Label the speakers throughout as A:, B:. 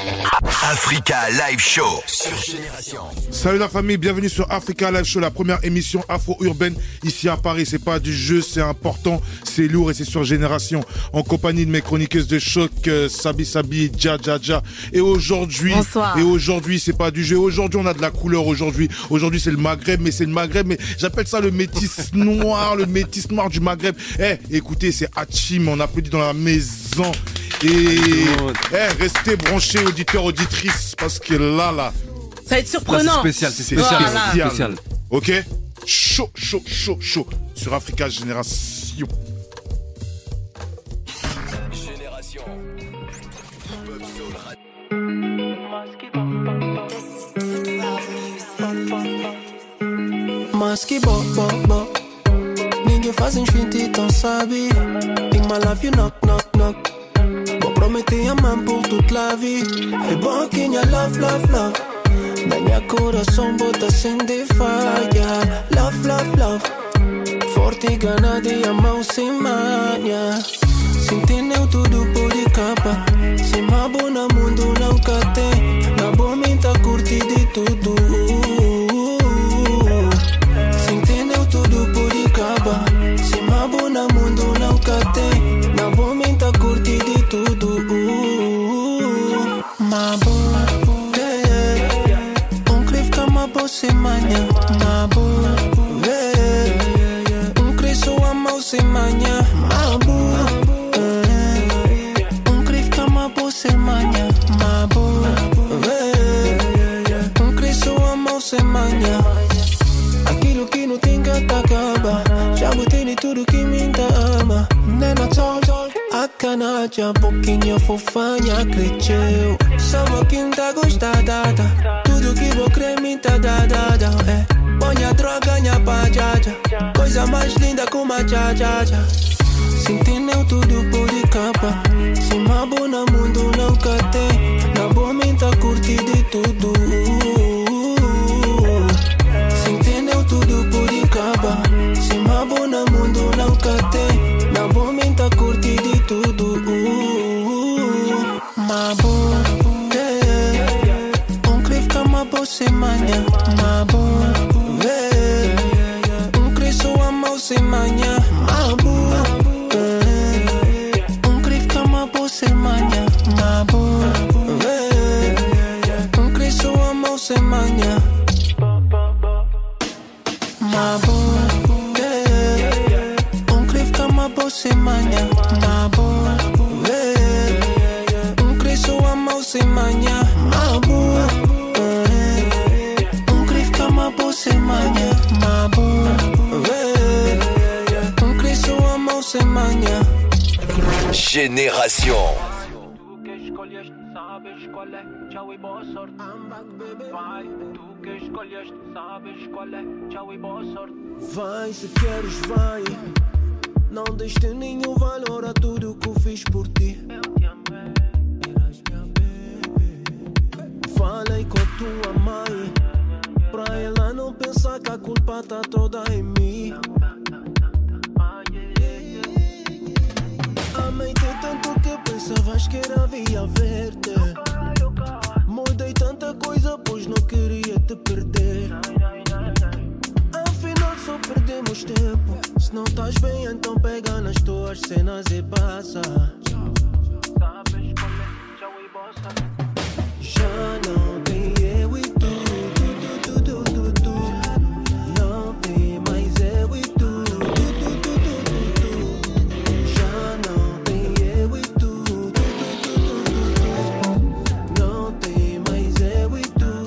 A: Africa Live Show sur Génération.
B: Salut la famille, bienvenue sur Africa Live Show, la première émission afro-urbaine ici à Paris. C'est pas du jeu, c'est important, c'est lourd et c'est sur Génération. En compagnie de mes chroniqueuses de choc, Sabi Sabi, Dja Dja Dja. Et aujourd'hui, c'est pas du jeu. Aujourd'hui, on a de la couleur. Aujourd'hui, c'est le Maghreb, mais c'est le Maghreb, mais j'appelle ça le métis noir, le métis noir du Maghreb. Écoutez, c'est Hachim, on applaudit dans la maison. Et restez branchés, auditeurs, auditrices, parce que là,
C: ça va être surprenant.
D: C'est spécial.
B: Ok, chaud sur Africa Génération.
E: Maski bo. Ninguém faz enxinte, então sabe. In my life you knock. Vou prometer amar por toute la vie. É bom que minha love. Na minha coração bota acende fire. Love. Forte gana de amar sem manha. Sentineu tudo por de capa. Se mabo na mundo não tem. Na boa minta curti de tudo. Sentineu tudo por de capa. Se mabo na mundo não tem. Na boa minta curti de tudo. Mabo, crif kama bosse manha. Mabo, criso amau se manha. Mabo, crif kama bosse manha. Mabo, criso amau se manha. Aquilo que não tem que acaba. Já botei tudo que me ama. Nena tol, a canadja, pouquinho fofanha cresceu. Só quem tá gostada. Tudo que vou crer me tá dada. Põe a droga, minha pajaja. Coisa mais linda como a jajaja. Sentineu tudo por de capa. Se mabo na mundo nunca tem. Na boa minta curti de tudo. Sentineu tudo por de capa. Se mabo na mundo nunca tem. Na boa minta curti de tudo. Mabo, crif kama bosse manha. Mabo, criso amau se manha. Mabo, crif kama bosse manha. Mabo, criso amau se manha. Mabo, crif kama bosse manha. Mabo, criso amau se manha. Mabo, crif kama bosse manha. Mabo, criso amau se manha.
A: Génération.
F: Tu que escolheste, sabes qual é. Tchau e boa sorte. Vai, tu que escolheste, sabes qual é. Tchau e boa sorte.
E: Vai, se queres, vai. Não deste nenhum valor a tudo que eu fiz por ti.
F: Eu te amei.
E: Eras minha baby. Falei com a tua mãe, pra ela não pensar que a culpa tá toda em mim. Amei-te tanto que pensavas que era via verde. Mudei tanta coisa, pois não queria te perder. Afinal só perdemos tempo. Se não estás bem, então pega nas tuas cenas e passa.
F: Sabes qual é. Tchau e boa sorte.
E: Já não tem eu e tu. Não tem mais eu e tu. Já não tem eu e tu. Não tem mais eu e tu.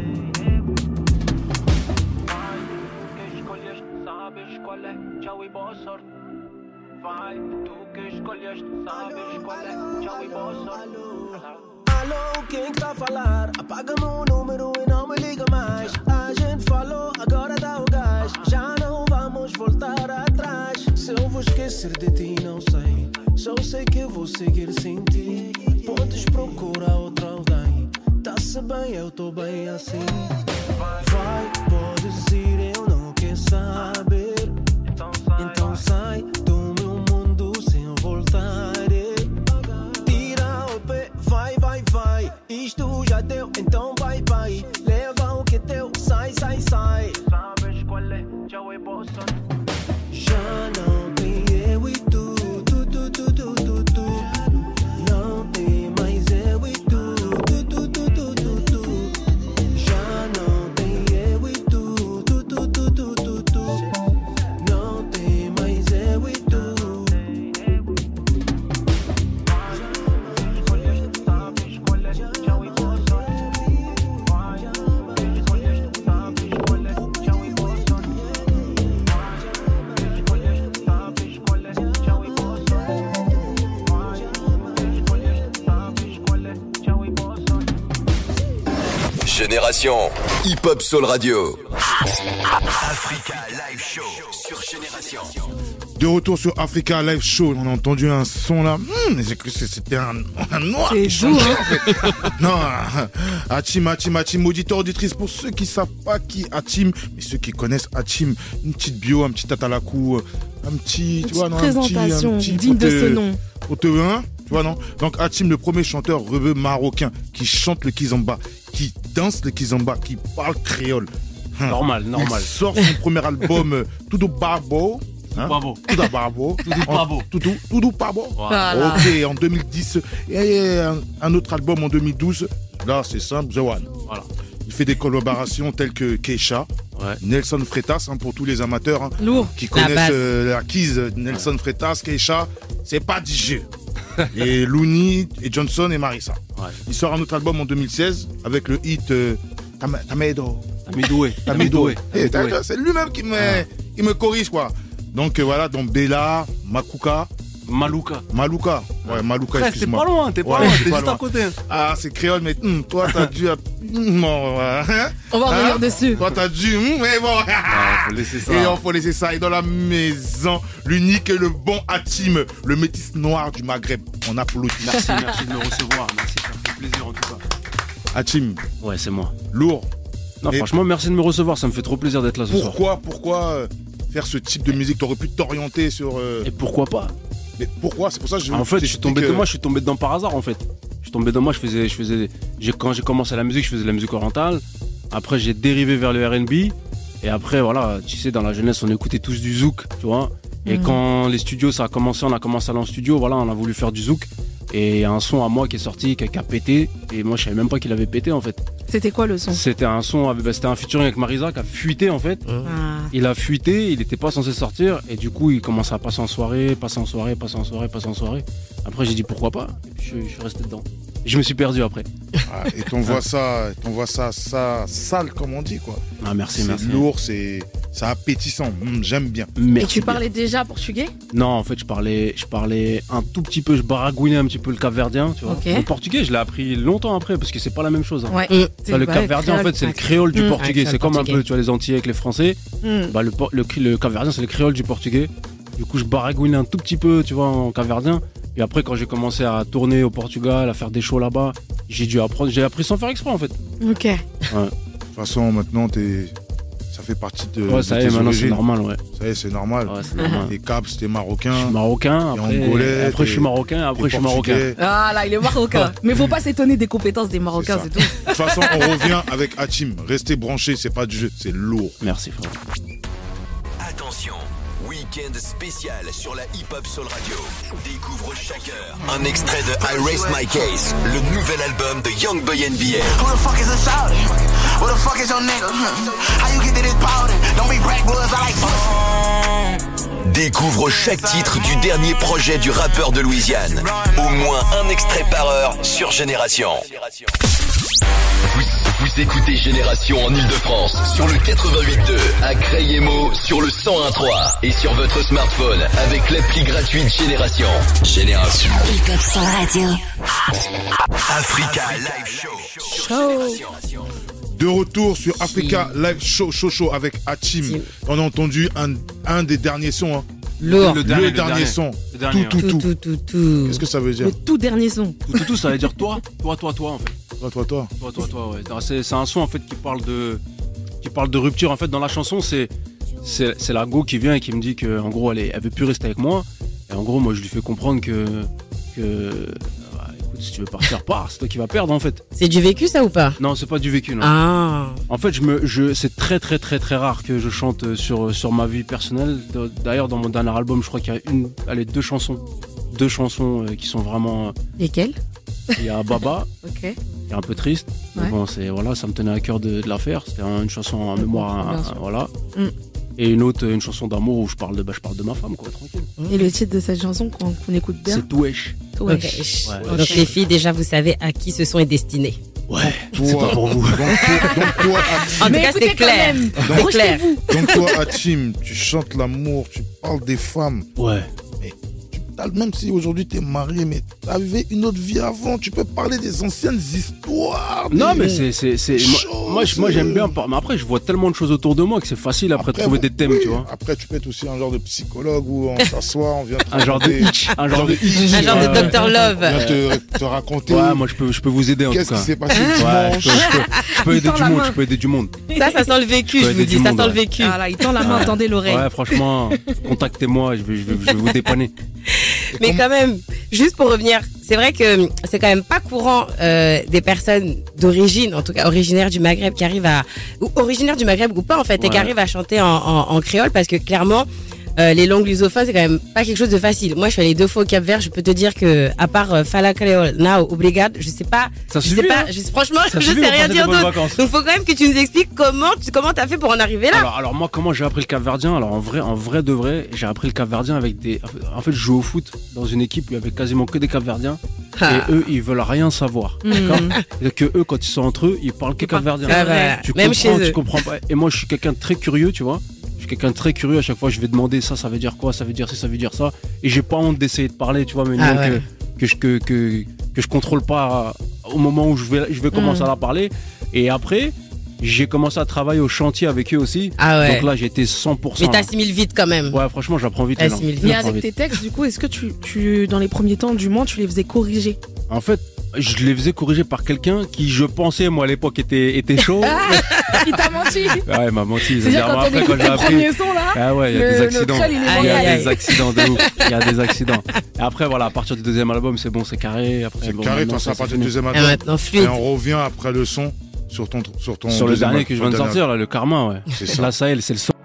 F: Vai, tu que escolheste, sabes qual é. Tchau e boa sorte. Vai, tu que escolheste, sabes qual é. Tchau e boa sorte.
E: Alô, quem que tá a falar? Apaga-me o número e não me liga mais. A gente falou, agora dá o gás. Já não vamos voltar atrás. Se eu vou esquecer de ti, não sei. Só sei que vou seguir sem ti. Podes procurar outro alguém. Tá-se bem, eu tô bem assim. Vai, podes ir, eu não quero saber. Então sai do meu mundo sem voltar. Tira o pé, vai vai. Isto já deu, então bye bye. Leva o que é teu, sai.
F: Sabes qual é? Tchau e boa sorte.
E: Já não tem eu e tu. Não tem mais eu e tu. Já não tem eu e tu. Não tem mais eu e tu.
F: Escolheste, sabes qual é? Tchau e boa sorte. Vai, escolheste, sabes qual é? Tchau e boa sorte. Escolheste, sabes qual é? Tchau e boa sorte. Vai, escolheste, sabes qual é? Tchau e boa sorte.
A: Génération Hip Hop Soul Radio. Africa Live Show sur Génération.
B: De retour sur Africa Live Show, on a entendu un son là. J'ai cru que c'était un noir qui chantait en fait. Non, Hatim, auditeur, auditrice, pour ceux qui savent pas qui Hatim, mais ceux qui connaissent Hatim, une petite bio, un petit tatalakou, un petit, tu vois, non,
C: présentation
B: un petit
C: digne de ce nom.
B: Tu vois, non? Donc Hatim, le premier chanteur rebeu marocain qui chante le kizomba, qui danse le kizomba, qui parle créole.
D: Normal.
B: Il sort son premier album, Tudo Barbo. Tudo Barbo.
C: Voilà.
B: Ok, en 2010. Et un autre album en 2012. Là, c'est simple, The One.
D: Voilà.
B: Il fait des collaborations telles que Keisha, Nelson Freitas, pour tous les amateurs
C: Lourd.
B: qui
C: La
B: connaissent
C: base.
B: la Keys. Nelson Freitas, Keisha, c'est pas du jeu. Et Looney, et Johnson et Marissa.
D: Ouais.
B: Il sort un autre album en 2016 avec le hit Tamedo.
D: Tamidoué.
B: C'est lui-même qui me corrige, quoi. Donc voilà, donc Bella, Malouka. Ouais, Malouka,
D: Frère,
B: excuse-moi.
D: t'es pas
B: Ouais,
D: loin,
B: t'es
D: t'es
B: pas
D: juste
B: loin.
D: à côté.
B: Ah, c'est créole, mais toi, t'as dû...
C: On va revenir dessus.
B: Toi, t'as dû... mais bon.
D: Faut laisser ça.
B: Et on faut laisser ça. Et dans la maison, l'unique et le bon Hatim, le métis noir du Maghreb. On applaudit.
D: Merci de me recevoir. Merci, ça me fait plaisir en tout cas.
B: Hatim,
D: Ouais, c'est moi.
B: lourd.
D: Non,
B: Et-
D: franchement, merci de me recevoir. Ça me fait trop plaisir d'être là ce soir.
B: Pourquoi faire ce type de musique? T'aurais pu t'orienter sur...
D: Et pourquoi pas?
B: Mais pourquoi? C'est pour ça que je...
D: En fait, je suis tombé
B: t'explique,
D: je suis tombé dedans par hasard en fait. Je suis tombé dedans, moi quand j'ai commencé la musique, je faisais de la musique orientale. Après, j'ai dérivé vers le R&B. Et après, voilà, tu sais, dans la jeunesse, on écoutait tous du zouk, tu vois. Et quand les studios, ça a commencé, on a commencé à aller en studio, voilà, on a voulu faire du zouk. Et il y a un son à moi qui est sorti, qui a pété. Et moi, je savais même pas qu'il avait pété en fait.
C: C'était quoi le son?
D: C'était un son, c'était un featuring avec Marisa qui a fuité en fait.
C: Ah.
D: Il a fuité, il était pas censé sortir. Et du coup, il commençait à passer en soirée. Après, j'ai dit pourquoi pas. Et puis, je suis resté dedans. Et je me suis perdu après.
B: Ah, et t'envoies ça sale, comme on dit, quoi.
D: Ah, merci.
B: C'est lourd, c'est appétissant. J'aime bien.
D: Merci
C: Et tu
D: bien.
C: parlais déjà portugais?
D: Non, en fait, je parlais un tout petit peu, je baragouinais un petit peu le capverdien, tu vois.
C: Ok.
D: Le portugais, je l'ai appris longtemps après, parce que c'est pas la même chose. Hein.
C: Ouais.
D: Ça, le capverdien, en fait, c'est le créole du portugais.
C: Ouais,
D: C'est comme un
C: portugais.
D: peu, tu vois, les Antillais avec les Français. Bah, le capverdien, c'est le créole du portugais. Du coup, je baragouinais un tout petit peu, tu vois, en capverdien. Et après, quand j'ai commencé à tourner au Portugal, à faire des shows là-bas, j'ai appris sans faire exprès, en fait.
C: Ok.
B: De toute façon, maintenant, ça fait partie de.
D: Ouais, ça
B: de
D: y est,
B: tes
D: maintenant, c'est
B: origines.
D: normal, ouais.
B: Ça y est, c'est normal.
D: Ouais, c'est normal.
B: T'es Caps, t'es Marocain.
D: Je suis marocain,
B: t'es
D: après,
B: Angolais,
D: après je suis
B: t'es-
D: marocain, après
B: t'es
D: je suis marocain.
B: Portugais.
C: Ah là, il est marocain. Mais faut pas s'étonner des compétences des Marocains,
B: C'est
C: c'est
B: ça.
C: tout.
B: De toute façon, on revient avec Hatim. Restez branchés, c'est pas du jeu, c'est lourd.
D: Merci, frère.
A: Attention, week-end spécial sur la Hip Hop Soul Radio. Découvre chaque heure un extrait de I Raise My Case, le nouvel album de Youngboy NBA.
G: Who the fuck is a shouter? Who the fuck is your nigga? How you get to this powder? Don't be backwoods, I like fuck.
A: Découvre chaque titre du dernier projet du rappeur de Louisiane. Au moins un extrait par heure sur Génération. Vous écoutez Génération en Ile-de-France sur le 88.2, à Crayemo sur le 101.3 et sur votre smartphone avec l'appli gratuite Génération. Génération.
H: Hip Hop Soul Radio.
A: Africa Live Show sur Génération.
B: De retour sur Africa Live Show avec Hatim. On a entendu un des derniers sons. Hein.
C: Lourd.
B: Le dernier son.
D: Le dernier,
B: Tout.
C: Tout.
B: Qu'est-ce que ça veut dire?
C: Le tout dernier son.
D: Tout, ça veut dire toi en fait.
B: Toi.
D: Ouais. Non, c'est un son en fait qui parle de rupture en fait dans la chanson. C'est la go qui vient et qui me dit que en gros elle veut plus rester avec moi. Et en gros moi je lui fais comprendre que écoute, si tu veux partir, pars, c'est toi qui vas perdre en fait.
H: C'est du vécu ça ou pas?
D: Non, c'est pas du vécu, non.
H: Ah.
D: En fait, c'est très très très très rare que je chante sur ma vie personnelle. D'ailleurs, dans mon dernier album, je crois qu'il y a deux chansons qui sont vraiment.
C: Lesquelles?
D: Il y a Baba.
C: Ok.
D: Qui est un peu triste. Mais
C: Ouais.
D: bon, ça me tenait à cœur de la faire. C'était une chanson en mémoire,
C: Bien sûr.
D: voilà.
C: Mm.
D: Et une chanson d'amour où je parle de ma femme, quoi, tranquille.
C: Et le titre de cette chanson qu'on écoute bien?
D: C'est Touesh.
C: Touesh.
D: Ouais.
H: Donc les filles, déjà, vous savez à qui ce son est destiné.
D: Ouais, c'est pas pour vous.
B: Donc toi,
H: En tout
C: Mais
H: cas,
C: écoutez
H: c'est
C: quand
H: clair.
C: même.
H: C'est clair.
B: donc toi, Hatim, tu chantes l'amour, tu parles des femmes.
D: Ouais.
B: Même si aujourd'hui t'es marié, mais t'as vécu une autre vie avant, tu peux parler des anciennes histoires.
D: Non, mais moi j'aime bien. Mais après, je vois tellement de choses autour de moi que c'est facile après de trouver des thèmes,
B: oui.
D: tu vois.
B: Après, tu peux être aussi un genre de psychologue où on s'assoit, on vient te
D: Un genre de hitch.
H: Un genre de Dr Love.
B: On vient te raconter.
D: Ouais, moi je peux vous aider en tout cas.
B: Qu'est-ce qui s'est passé
D: Ouais,
B: dimanche.
D: je peux aider du monde.
H: Ça sent le vécu, je vous dis. Ça sent le vécu.
C: Ah là, il tend la main, tendez l'oreille.
D: Ouais, franchement, contactez-moi, je vais vous dépanner.
H: Mais quand même, juste pour revenir, c'est vrai que c'est quand même pas courant des personnes d'origine, en tout cas originaires du Maghreb, qui arrivent ou originaires du Maghreb ou pas en fait, et qui arrivent à chanter en créole, parce que clairement, les langues lusophones, c'est quand même pas quelque chose de facile. Moi, je suis allée 2 fois au Cap-Vert, je peux te dire que, à part Fala Créole, Now, Obrigado, je sais pas.
D: Ça suffit, hein.
H: Franchement,
D: Ça
H: je
D: suffit,
H: sais
D: on
H: rien
D: passe
H: dire
D: des bonnes
H: d'autre.
D: vacances.
H: Donc, faut quand même que tu nous expliques comment t'as fait pour en arriver là.
D: Alors moi, comment j'ai appris le Cap-Verdien? Alors en vrai de vrai, j'ai appris le Cap-Verdien avec en fait, je joue au foot dans une équipe où il y avait quasiment que des Cap-Verdiens. Et eux, ils veulent rien savoir. D'accord? Et que eux, quand ils sont entre eux, ils parlent que Cap-Verdien.
H: Ah bah, même chez eux.
D: Tu comprends pas. Et moi, je suis quelqu'un de très curieux, tu vois. Je suis quelqu'un de très curieux. À chaque fois, je vais demander ça veut dire quoi? Ça veut dire ça veut dire ça. Et j'ai pas honte d'essayer de parler, tu vois, mais que je contrôle pas au moment où je vais commencer à la parler. Et après, j'ai commencé à travailler au chantier avec eux aussi.
H: Ah ouais.
D: Donc là, j'étais 100%.
H: Mais t'assimiles vite quand même.
D: Ouais, franchement, j'apprends vite.
H: T'assimiles
C: Mais
H: vite.
C: avec tes textes, du coup, est-ce que tu dans les premiers temps, du moins, tu les faisais corriger?
D: En fait, je les faisais corriger par quelqu'un qui, je pensais, moi, à l'époque, était chaud.
C: Il t'a menti.
D: Ouais, il m'a menti.
C: C'est-à-dire quand on écoute le premier son là,
D: Ah ouais, il y a des accidents.
C: créole, il est
D: Il y a
C: bancal.
D: des accidents de ouf. Il y a des accidents. Et après, voilà, à partir du deuxième album, c'est bon, c'est carré. Après,
B: C'est
D: bon,
B: carré,
D: maintenant,
B: toi, ça à
D: c'est
B: partir du
D: fini.
B: deuxième
H: Et
B: album.
H: maintenant, fluide.
B: Et on revient après le son sur ton
D: Sur le
B: deuxième
D: dernier que je viens de
B: album.
D: sortir, là, le Karma, ouais.
B: C'est ça.
D: Là, ça y est, c'est le son.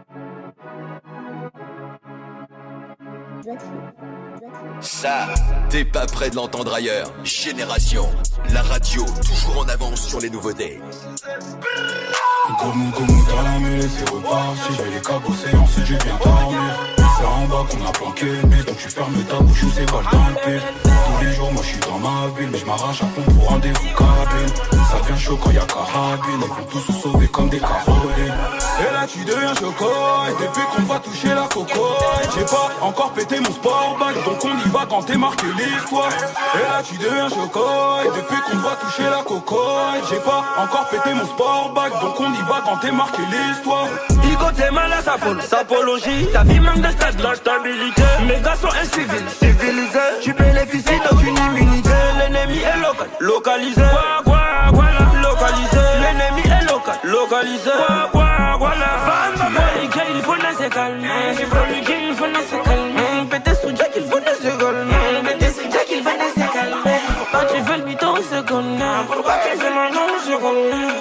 A: Ça, t'es pas prêt de l'entendre ailleurs. Génération, la radio, toujours en avance sur les nouveautés.
I: Comme dans la mêlée, c'est reparti. Je vais les cabosser, ensuite je viens dormir. C'est en bas qu'on a planqué le mec, donc tu fermes ta bouche ou c'est balle dans le pire. Tous les jours, moi je suis dans ma ville, mais je m'arrache à fond pour rendez-vous cabine. Ça devient chaud quand y'a carabine, ils vont tous se sauver comme des Carolines. Et là tu deviens choco, et depuis qu'on va toucher la coco, j'ai pas encore pété mon sport bag, donc on y va quand t'es marqué l'histoire. Et là tu deviens choco, et depuis qu'on va toucher la coco, j'ai pas encore pété mon sport bag, donc on y va quand t'es marqué l'histoire.
J: Igo t'es mal à sa apologie. Ta vie manque de stade, de la stabilité. Mes gars sont incivils, civilisés. Tu bénéficies d'aucune immunité. L'ennemi est local, localisé. Voilà, localisé. L'ennemi est local, localisé. Voilà. Van Baker, il faut se calmer. J'ai promulgué, il faut se calmer. Pété sous Jack, il faut se calmer. Pété sous Jack, il faut se calmer. Pourquoi tu veux le mytho, on se connaît. Pourquoi tu veux le nom, on se connaît.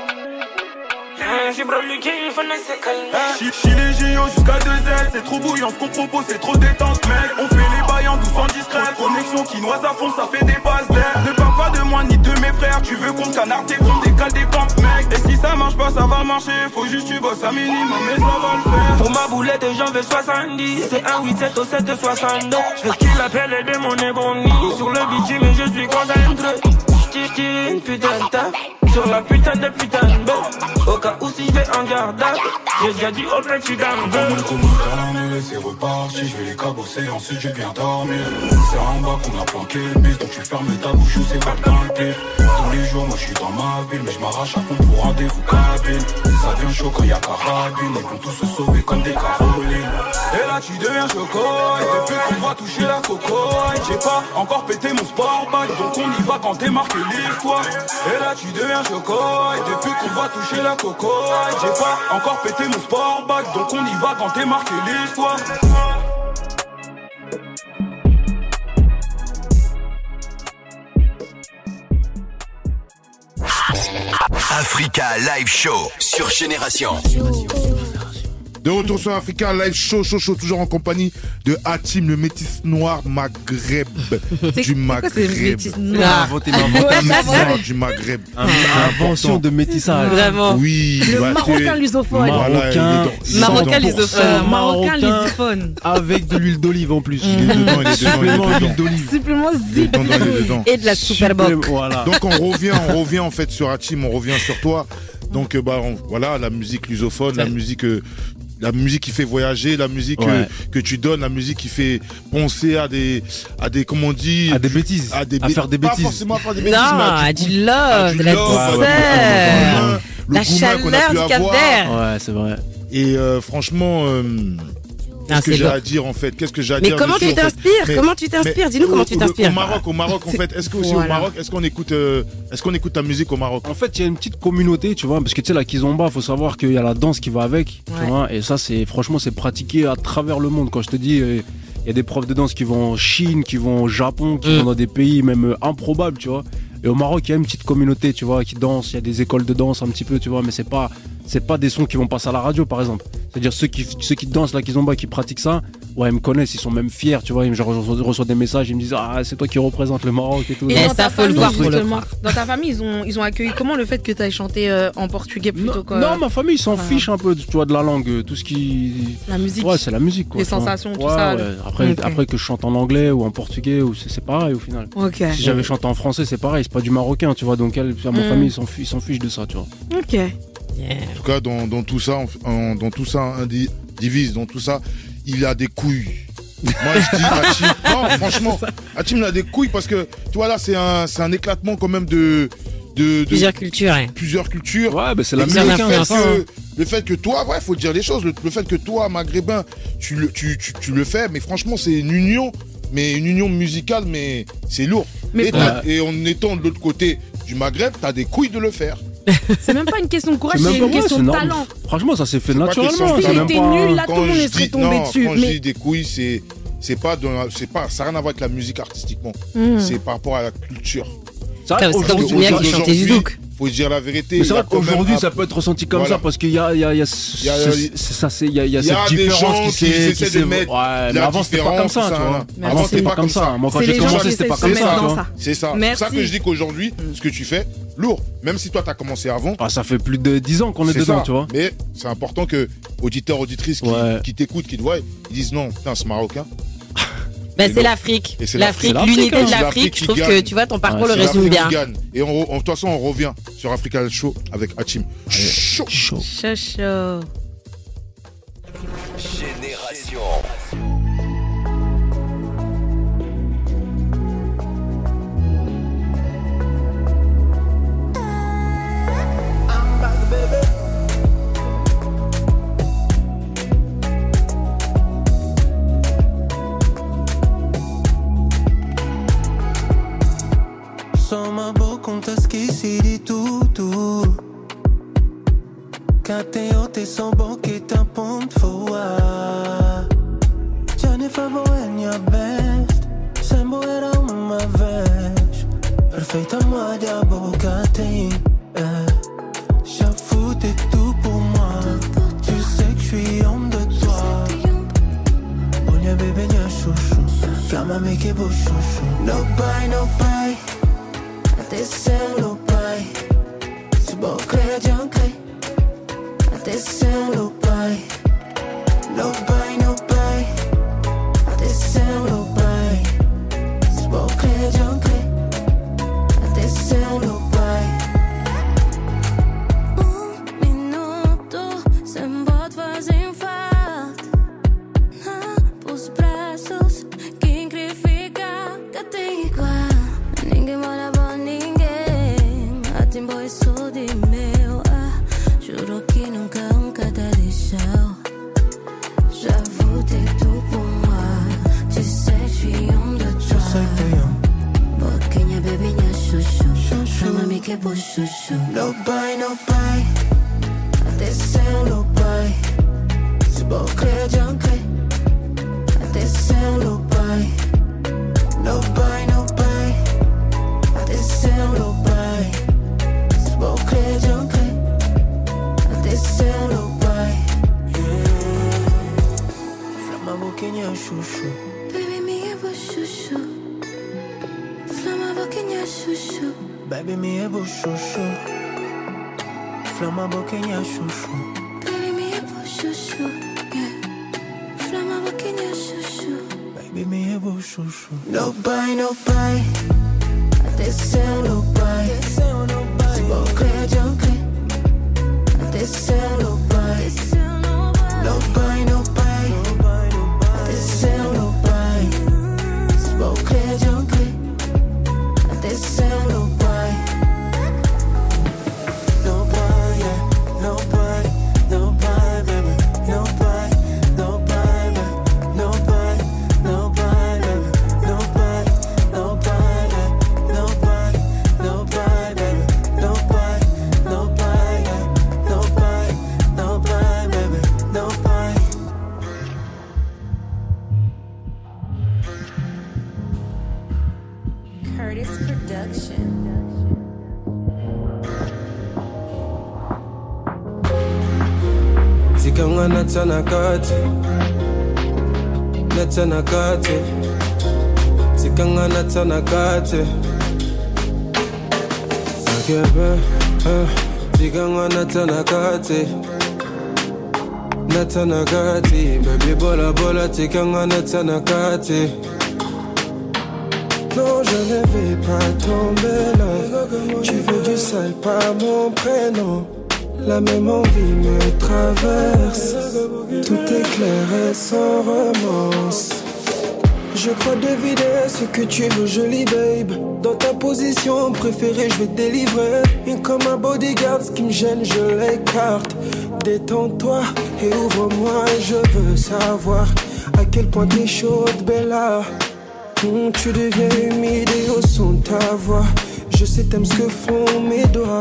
J: J'ai promulgué, il faut se calmer.
I: Chili JO jusqu'à 2S, c'est trop bouillant, ce qu'on propose, c'est trop détente, mec. On fait les bails en douce, en discret. Connexion qui noise à fond, ça fait des passes d'air. Ne parle pas de moi ni de mes frères. Tu veux qu'on canarde tes comptes, décale des camps, mec. Et si ça marche pas, ça va marcher. Faut juste tu bosses un minimum, mais ça va le faire.
J: Pour ma boulette, j'en veux 70. C'est un 8-7 au 7-62. Je fais ce qu'il appelle les démons bonnie. Sur le bitume, mais je suis concentré. J'tire une putain de taf. Sur la putain de bête. Au cas où si je vais en garde, j'ai déjà dit au président.
I: Comme dans la mêlée, c'est reparti. Je vais les cabosser, ensuite je viens dormir. C'est en bas qu'on a planqué le mec, donc tu fermes ta bouche ou c'est balle dans le pire. Tous les jours, moi je suis dans ma ville, mais je m'arrache à fond pour rendez-vous cabine. Ça devient chaud quand y'a carabine, ils vont tous se sauver comme des Carolines. Et là tu deviens choco, et depuis qu'on va toucher la coco, j'ai pas encore pété mon sport bag, donc on y va quand t'es marqué l'histoire. Et là tu deviens choco, et depuis qu'on va toucher la coco, j'ai pas encore pété mon sport bag, donc on y va quand t'es marqué l'histoire.
A: Africa Live Show sur Génération.
B: De retour sur Africa Live Show, toujours en compagnie de Hatim, le métis noir Maghreb. Du Maghreb.
C: C'est métis noir.
B: Du Maghreb.
D: Invention de métissage.
H: Vraiment.
B: Oui.
C: Le marocain lusophone.
H: Marocain lusophone.
C: Marocain lusophone.
D: Avec de l'huile d'olive en plus.
B: Il est dedans, il est dedans.
C: Supplément zip.
H: Et de la Superboc.
D: Voilà.
B: Donc on revient en fait sur Hatim, on revient sur toi. Donc voilà, la musique lusophone, la musique qui fait voyager, la musique que tu donnes, la musique qui fait penser à des comment on dit,
D: à des bêtises, à faire des bêtises.
B: Pas forcément à faire des bêtises,
H: non, à du love, de la douceur, la chaleur du Cap-Vert.
D: Ouais, c'est vrai.
B: Et franchement, qu'est-ce que j'ai à dire en fait? Qu'est-ce que j'ai à dire?
H: Mais comment tu t'inspires? Comment tu t'inspires? Dis-nous comment tu t'inspires.
B: Au Maroc en fait, est-ce que aussi au Maroc, est-ce qu'on écoute ta musique au Maroc?
D: En fait, il y a une petite communauté, tu vois, parce que tu sais la kizomba, faut savoir qu'il y a la danse qui va avec, tu vois, et ça c'est franchement c'est pratiqué à travers le monde. Quand je te dis, il y a des profs de danse qui vont en Chine, qui vont au Japon, qui vont dans des pays même improbables, tu vois. Et au Maroc, il y a une petite communauté, tu vois, qui danse. Il y a des écoles de danse un petit peu, tu vois, mais c'est pas des sons qui vont passer à la radio, par exemple. C'est-à-dire ceux qui dansent la kizomba, qui pratiquent ça, ouais, ils me connaissent, ils sont même fiers, tu vois. Je reçois des messages, ils me disent c'est toi qui représente le Maroc et tout.
C: Et ça faut le voir pour le Maroc. Dans ta famille, ils ont accueilli comment le fait que tu aies chanté en portugais plutôt que.
D: Non, ma famille, ils s'en fichent un peu, tu vois, de la langue, tout ce qui.
C: La musique.
D: Ouais, c'est la musique, quoi.
C: Les sensations, tout ça.
D: Ouais. Après que je chante en anglais ou en portugais, c'est pareil au final.
C: Ok.
D: Si j'avais chanté en français, c'est pareil, c'est pas du marocain, tu vois. Donc ma famille, ils s'en fichent de ça, tu vois.
C: Ok.
B: En tout cas, dans tout ça, divise, dans tout ça, il a des couilles. Moi, je dis Hatim. Non, franchement, Hatim a des couilles parce que, tu vois, là, c'est un éclatement quand même de
H: plusieurs cultures.
B: Plusieurs cultures.
D: Ouais, bah c'est la musique.
B: Le fait que toi, faut dire les choses. Le fait que toi, maghrébin, tu le fais, mais franchement, c'est une union. Mais une union musicale, mais c'est lourd. Et en étant de l'autre côté du Maghreb, t'as des couilles de le faire.
C: C'est même pas une question de courage, c'est une question de talent.
D: Franchement, ça s'est fait naturellement.
C: Si t'es nul, là, tout le monde serait tombé dessus.
B: Quand je dis des couilles, ça n'a rien à voir avec la musique artistiquement. C'est par rapport à la culture.
H: C'est comme Soumia qui chantait du zouk.
B: Faut dire la vérité.
D: Mais c'est vrai qu'aujourd'hui, ça peut être ressenti comme ça parce qu'il y a cette différence qui s'est mettre. Ouais, mais avant, c'était pas comme ça, tu vois. Avant, c'était pas comme ça. Moi, quand j'ai commencé, c'était pas comme ça.
B: C'est ça. C'est ça que je dis qu'aujourd'hui, ce que tu fais, lourd. Même si toi, t'as commencé avant.
D: Ça fait plus de 10 ans qu'on est dedans, tu vois.
B: Mais c'est important que auditeurs, auditrices qui t'écoutent, qui te voient, ils disent non, putain, c'est marocain.
H: Ben c'est l'Afrique, l'unité de l'Afrique. Je trouve que tu vois ton parcours le résume bien.
B: Et de toute façon, on revient sur Africa Live Show avec Hatim. Chaud.
C: Génération.
E: Sama bokong taski di tutu Kate o te son bon ki ta pont foa Jane favo enya best Sembo era uma vez Perfeita moi de boca tem Já foutais tout pour moi Tu sais que je suis homme de toi Olha bébé nya chouchou Flamme me que beau chouchou No bye, no bye Até ser no pai Se vou crer, já crer Até ser no pai No pai, no pai Até ser no pai Se vou crer, já crer Até ser no pai
K: Minuto sem pode fazer falta Pus braços que incrífica que tem igual Ninguém mora bom ninguém Até boy sou de meu Juro que nunca te deixou Já vou ter tu por moi Tu sais que je suis homme de toi Boquinha, bebinha, chuchu Chama-me que é bom chuchu
E: No pai, até ser no pai Se vou crer, já crer Até ser no pai No pai, até ser no pai Se vou crer, Baby, me ebo shosho. Flama bokenya shosho.
K: Baby, me ebo shosho. Yeah. Flama bokenya shosho.
E: Baby, me ebo shosho.
K: No buy, no buy. Até céu, no buy. Se vou crer, eu crer. Até céu, no buy. No buy, no buy. Até céu, no buy. Se vou crer, eu crer. Até céu, no buy.
E: Tikanga natanakate, natanakate. Tikanga natanakate. Akebe, tikanga natanakate, natanakate. Baby bola bola, tikanga natanakate. Non, je ne vais pas tomber là. Tu veux du sale, pas mon prénom. La même envie me traverse. Tout est clair et sans romance. Je crois deviner ce que tu veux, jolie babe. Dans ta position préférée, je vais te délivrer. Et comme un bodyguard, ce qui me gêne, je l'écarte. Détends-toi et ouvre-moi. Je veux savoir à quel point t'es chaude, Bella. Tu deviens humide et au son de ta voix. Je sais t'aimes ce que font mes doigts.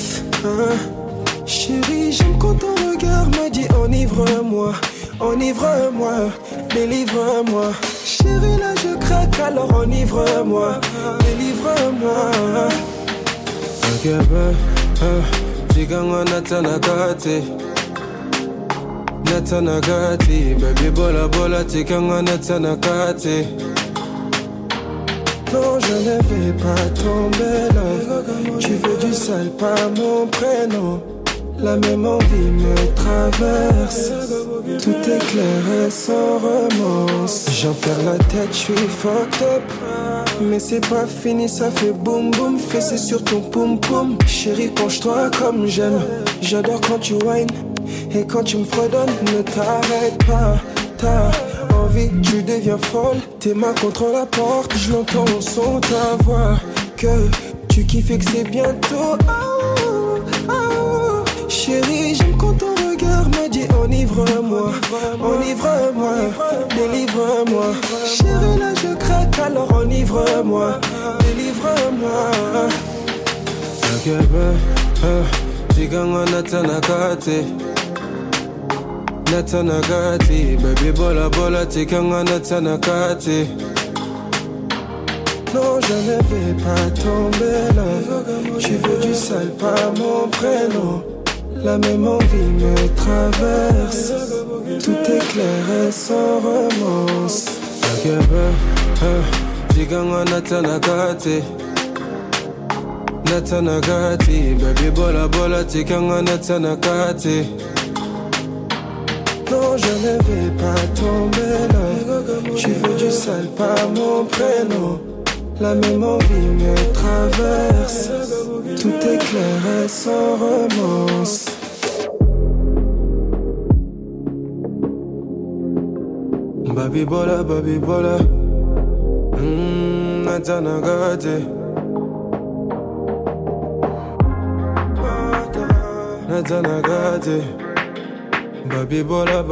E: Chérie, j'aime quand ton regard me dit enivre-moi, enivre-moi, délivre-moi. Chérie, là je craque, alors enivre-moi, délivre-moi. Tiganga natanagati, natanagati. Baby bola bola, tiganga natanagati. Non, je ne vais pas tomber là. Tu veux du sale, pas mon prénom. La même envie me traverse. Tout est clair et sans romance. J'en perds la tête, je suis fucked up. Mais c'est pas fini, ça fait boum boum. Fessé sur ton poum poum. Chérie, penche-toi comme j'aime. J'adore quand tu whines. Et quand tu me fredonnes, ne t'arrête pas. T'as envie, tu deviens folle. Tes mains contre la porte, je l'entends au son de ta voix. Que tu kiffes et que c'est bientôt. Oh, oh. Chérie, j'aime quand ton regard me dit enivre-moi, enivre-moi, délivre-moi. Chérie, là je craque, alors enivre-moi, délivre-moi. Tiganga natanagati, natanagati. Baby bola bola, tiganga natanagati. Non, je ne vais pas tomber là. Tu veux du sale, pas mon prénom. La même envie me traverse. Tout est clair et sans romance. Tiganga natanagati, natanagati. Baby bola bola, tiganga natanagati. Non, je ne vais pas tomber là. Tu veux du sale, pas mon prénom. La même envie me traverse. Tout est clair et sans romance. Baby bola, natanagati, natanagati. Baby bola,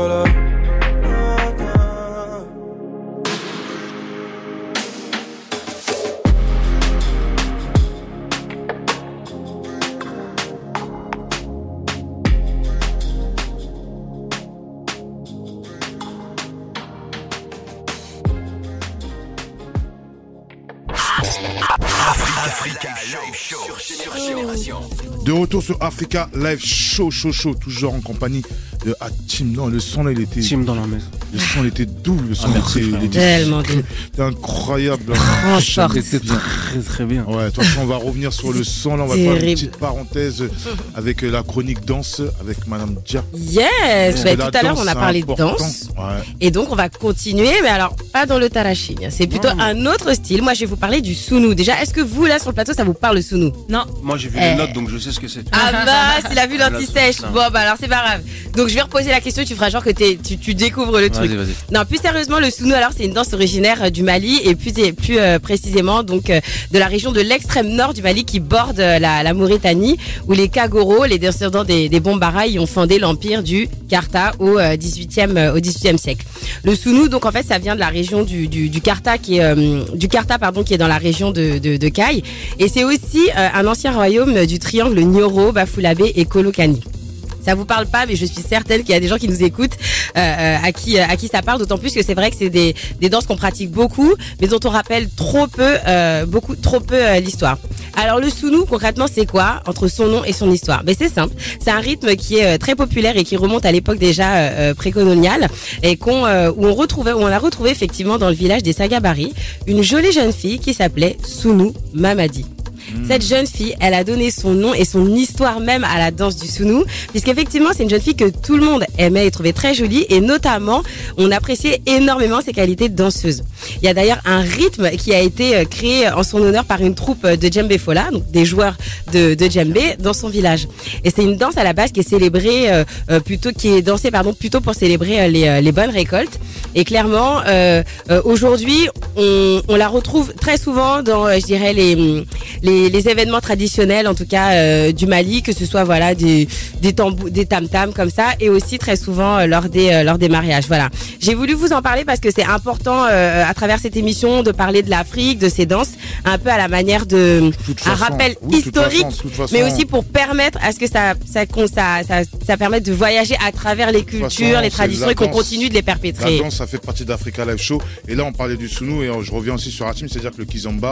A: Africa Live Show sur Génération.
B: De retour sur Africa Live Show, toujours en compagnie de Hatim. Non, le son là, il était.
D: Team dans la maison.
B: Le son, il était doux. Le son,
D: merci,
B: il
D: frère.
B: était
H: Tellement doux.
B: C'était incroyable.
H: Transport.
D: C'était très très bien.
B: Ouais, de toute façon, on va revenir sur le son. Là, on va faire une
H: Terrible.
B: petite parenthèse avec la chronique danse avec Madame Dia.
H: Yes,
B: Parce que
H: tout
B: la
H: à l'heure
B: danse,
H: on a
B: c'est
H: parlé
B: important.
H: de danse.
B: Ouais.
H: Et donc on va continuer, mais alors pas dans le taraching. C'est plutôt un autre style. Moi je vais vous parler du Sounou. Déjà, est-ce que vous là sur le plateau ça vous parle le Sounou?
C: Non.
D: Moi j'ai vu les notes donc je sais ce que c'est.
H: Ah bah, s'il a vu l'anti-sèche.
D: Non.
H: Bon bah alors c'est pas grave. Donc je vais reposer la question, tu feras genre que tu découvres le truc.
D: Vas-y.
H: Non, plus sérieusement, le Sounou alors c'est une danse originaire du Mali et plus précisément donc de la région de l'extrême nord du Mali qui borde la Mauritanie où les Kagoro, les descendants des Bombara, y ont fondé l'empire du Karta au 18e siècle. Le Sounou donc en fait ça vient de la région du Karta qui est dans la région de Kaï et c'est aussi un ancien royaume du triangle Nyoro, Bafoulavé et Kolokani. Ça vous parle pas, mais je suis certaine qu'il y a des gens qui nous écoutent à qui ça parle. D'autant plus que c'est vrai que c'est des danses qu'on pratique beaucoup, mais dont on rappelle trop peu l'histoire. Alors le Sounou, concrètement, c'est quoi entre son nom et son histoire? Ben c'est simple. C'est un rythme qui est très populaire et qui remonte à l'époque déjà précoloniale et où on a retrouvé effectivement dans le village des Sagabari une jolie jeune fille qui s'appelait Sounou Mamadi. Cette jeune fille, elle a donné son nom et son histoire même à la danse du Sounou, puisqu'effectivement, c'est une jeune fille que tout le monde aimait et trouvait très jolie, et notamment, on appréciait énormément ses qualités de danseuse. Il y a d'ailleurs un rythme qui a été créé en son honneur par une troupe de djembé fola, donc des joueurs de djembé, dans son village. Et c'est une danse à la base qui est célébrée plutôt pour célébrer les bonnes récoltes. Et clairement, aujourd'hui, on la retrouve très souvent dans, je dirais, les événements traditionnels, en tout cas du Mali, que ce soit voilà des tam-tams comme ça, et aussi très souvent lors des mariages. Voilà. J'ai voulu vous en parler parce que c'est important à travers cette émission de parler de l'Afrique, de ces danses, un peu à la manière de un rappel historique, mais aussi pour permettre à ce que ça permette de voyager à travers les cultures, les traditions, et qu'on continue de les perpétrer.
B: La danse, ça fait partie d'Africa Live Show. Et là, on parlait du Sounou, et je reviens aussi sur Hatim, c'est-à-dire que le kizomba,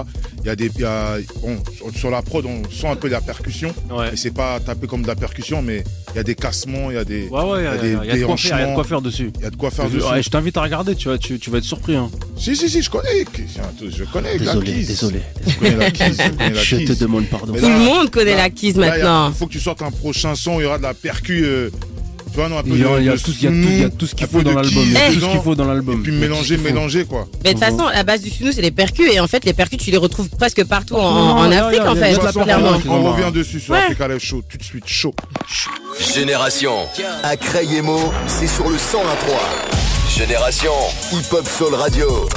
B: sur la prod, on sent un peu la percussion. Ouais. Et c'est pas tapé comme de la percussion, mais il y a des cassements, il y a des déhanchements.
D: Il y a de quoi faire dessus.
B: Il y a de quoi faire dessus.
D: Ouais, je t'invite à regarder, tu vas être surpris. Hein.
B: Si, je connais. Je connais
D: Désolé.
B: Je
D: te demande pardon.
H: Tout le monde connaît la quise maintenant.
B: Il faut que tu sortes un prochain son, il y aura de la percu. Tu vois, non, un peu
D: il y a tout ce qu'il faut dans l'album. Il y a tout ce qu'il faut dans l'album.
B: Et puis mélanger quoi.
H: Mais de toute façon, la base du Sounou, c'est les percus. Et en fait, les percus, tu les retrouves presque partout en Afrique, en fait.
B: On revient dessus sur Africa Live Show. Tout de suite, chaud.
A: Génération. À Crayemo, c'est sur le 101.3. Génération. Hip-Hop Soul Radio.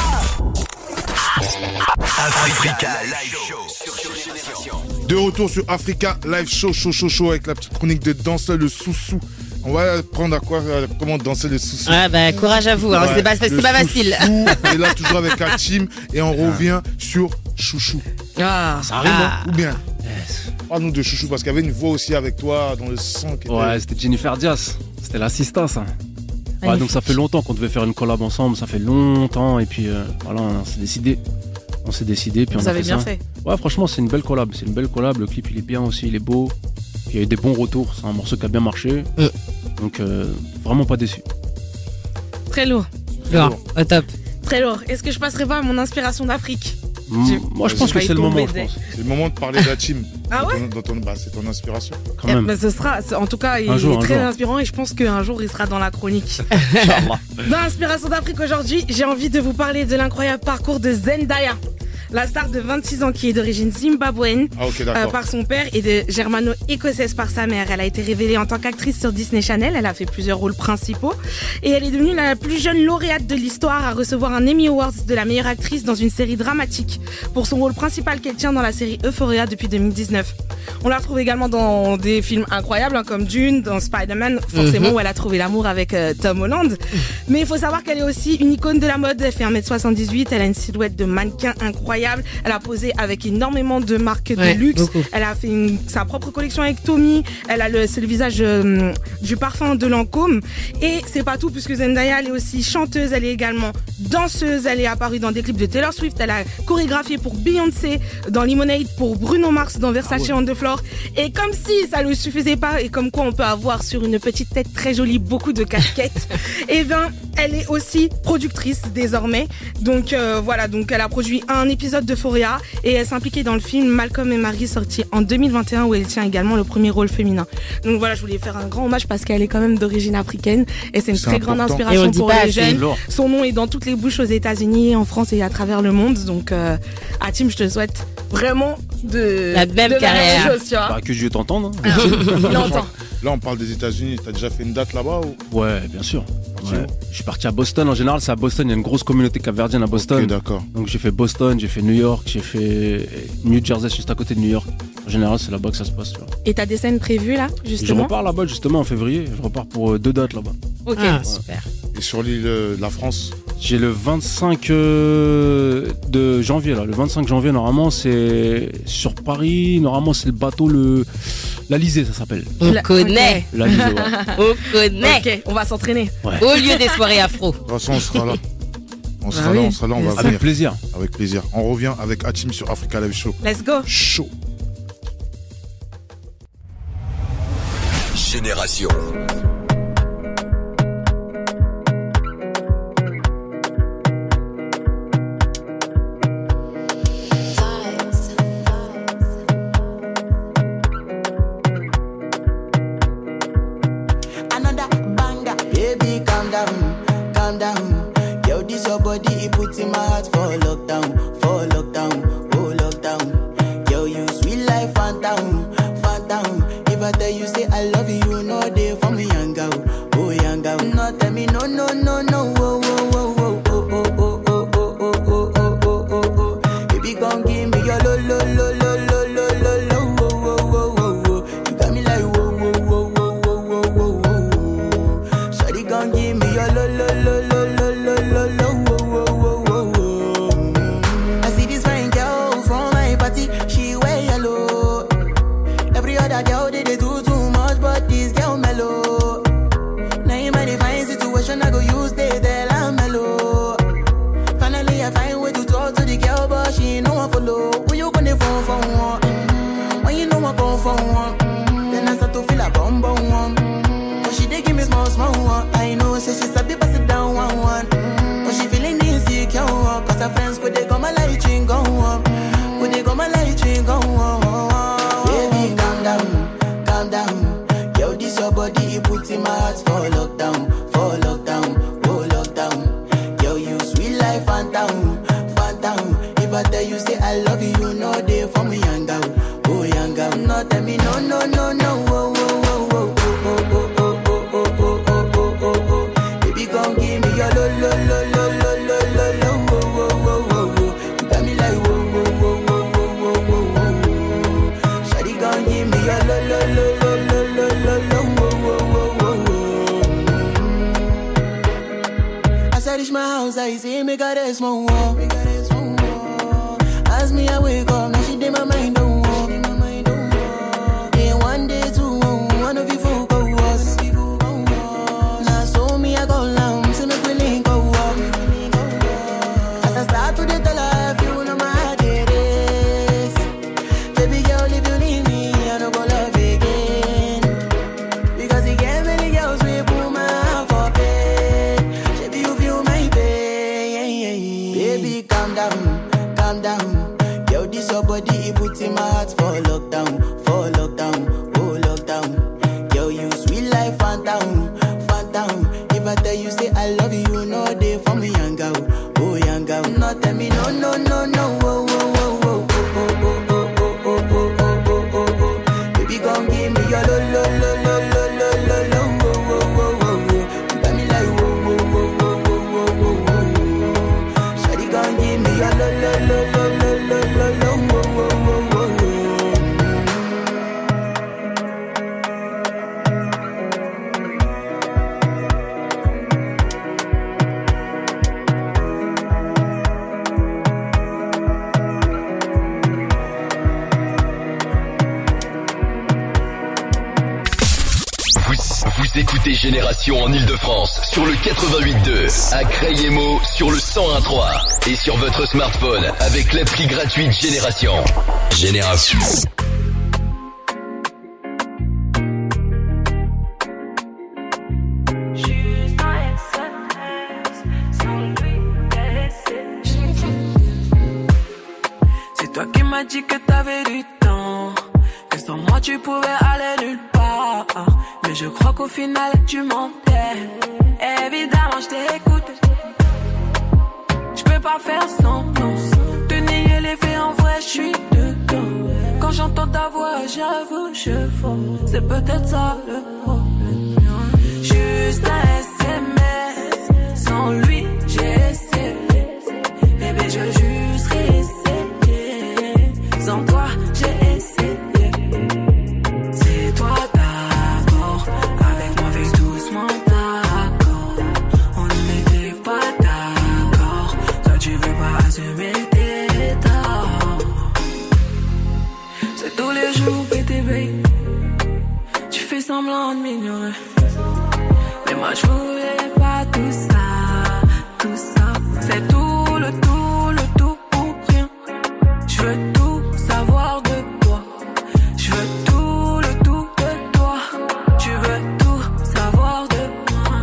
A: Africa Live Show sur Génération.
B: De retour sur Africa Live Show avec la petite chronique de danse, le sous-sous. On va apprendre comment danser le sous-sous.
H: Ah bah courage à vous, hein, c'est pas facile.
B: Et là toujours avec Hatim et on revient sur Chouchou.
D: Ça arrive.
B: Ou bien. Parle-nous de Chouchou parce qu'il y avait une voix aussi avec toi dans le sang.
D: Ouais, c'était Jennifer Diaz. C'était l'assistant ça. Ouais, donc ça fait longtemps qu'on devait faire une collab ensemble, ça fait longtemps et puis voilà, on s'est décidé puis
C: vous avez bien fait.
D: Ouais, franchement, c'est une belle collab, le clip il est bien aussi, il est beau. Il y a eu des bons retours, c'est un morceau qui a bien marché. Donc vraiment pas déçu.
C: Très lourd.
H: Au top.
C: Très lourd. Est-ce que je passerai pas à mon inspiration d'Afrique?
D: Moi je pense que c'est le moment,
B: C'est le moment de parler d'Hatim.
C: Ah ouais?
B: C'est ton inspiration.
D: Quand même.
C: Mais ce sera, en tout cas, il est très inspirant et je pense qu'un jour il sera dans la chronique. Dans l'inspiration d'Afrique aujourd'hui, j'ai envie de vous parler de l'incroyable parcours de Zendaya. La star de 26 ans qui est d'origine zimbabwéenne par son père et de germano-écossaise par sa mère. Elle a été révélée en tant qu'actrice sur Disney Channel. Elle a fait plusieurs rôles principaux et elle est devenue la plus jeune lauréate de l'histoire à recevoir un Emmy Awards de la meilleure actrice dans une série dramatique pour son rôle principal qu'elle tient dans la série Euphoria depuis 2019. On la retrouve également dans des films incroyables comme Dune, dans Spider-Man, forcément où elle a trouvé l'amour avec Tom Holland. Mais il faut savoir qu'elle est aussi une icône de la mode. Elle fait 1m78, elle a une silhouette de mannequin incroyable. incroyable. Elle a posé avec énormément de marques de luxe. Beaucoup. Elle a fait sa propre collection avec Tommy. C'est le visage du parfum de Lancôme. Et c'est pas tout, puisque Zendaya, elle est aussi chanteuse, elle est également danseuse. Elle est apparue dans des clips de Taylor Swift. Elle a chorégraphié pour Beyoncé, dans Lemonade, pour Bruno Mars, dans Versace on the Floor. Et comme si ça ne suffisait pas, et comme quoi on peut avoir sur une petite tête très jolie beaucoup de casquettes, et bien elle est aussi productrice désormais. Donc voilà, donc elle a produit un épisode d'Euphoria et elle s'est impliquée dans le film Malcolm et Marie, sorti en 2021, où elle tient également le premier rôle féminin. Donc voilà, je voulais faire un grand hommage parce qu'elle est quand même d'origine africaine et c'est une très grande inspiration pour les jeunes. Son nom est dans toutes les bouches aux États-Unis, en France et à travers le monde. Donc Hatim, je te souhaite vraiment
H: la même carrière.
D: Bah, que Dieu t'entende. Hein.
C: Il entend.
B: Là, on parle des États-Unis. T'as déjà fait une date là-bas ou...
D: Ouais, bien sûr. Ouais. Je suis parti à Boston. En général, c'est à Boston. Il y a une grosse communauté capverdienne à Boston.
B: Okay, d'accord.
D: Donc j'ai fait Boston, j'ai fait New York, j'ai fait New Jersey, juste à côté de New York. En général, c'est là-bas que ça se passe. Tu vois.
C: Et t'as des scènes prévues là, justement?
D: Je repars là-bas justement en février. Je repars pour 2 dates là-bas.
C: Ok, super.
B: Et sur l'île de la France?
D: J'ai le 25 de janvier là. Le 25 janvier, normalement, c'est sur Paris. Normalement, c'est le bateau l'Alizé, ça s'appelle.
H: On connaît.
D: L'Alizé, ouais.
H: On connaît.
C: Ok, on va s'entraîner.
D: Ouais.
H: Au lieu des soirées afro.
B: De toute façon, on sera là. On sera là, on va venir.
D: Avec plaisir.
B: Avec plaisir. On revient avec Hatim sur Africa Live Show.
C: Let's go.
B: Chaud.
A: Génération. Vous écoutez Génération en Ile-de-France sur le 88.2, à Creil-et-Meaux sur le 101.3 et sur votre smartphone avec l'appli gratuite Génération. Génération.
L: C'est toi qui m'as dit que t'avais du temps, que sans moi tu pouvais aller nulle part. Mais je crois qu'au final tu mentais. Évidemment je t'ai écouté. Je peux pas faire semblant de nier les faits, en vrai je suis dedans. Quand j'entends ta voix j'avoue je fonds. C'est peut-être ça le problème. Juste un SMS, sans lui j'ai essayé. Bébé je veux juste réessayer. Sans toi j'ai essayé. C'est toi d'abord, avec moi fais doucement d'accord. On n'était pas d'accord, toi tu veux pas assumer tes torts. C'est tous les jours PTB, tu fais semblant de m'ignorer. Mais moi je voulais pas tout ça, tout ça. C'est tout le tout pour rien. Je veux tout savoir de toi. Je veux tout le tout de toi. Tu veux tout savoir de moi.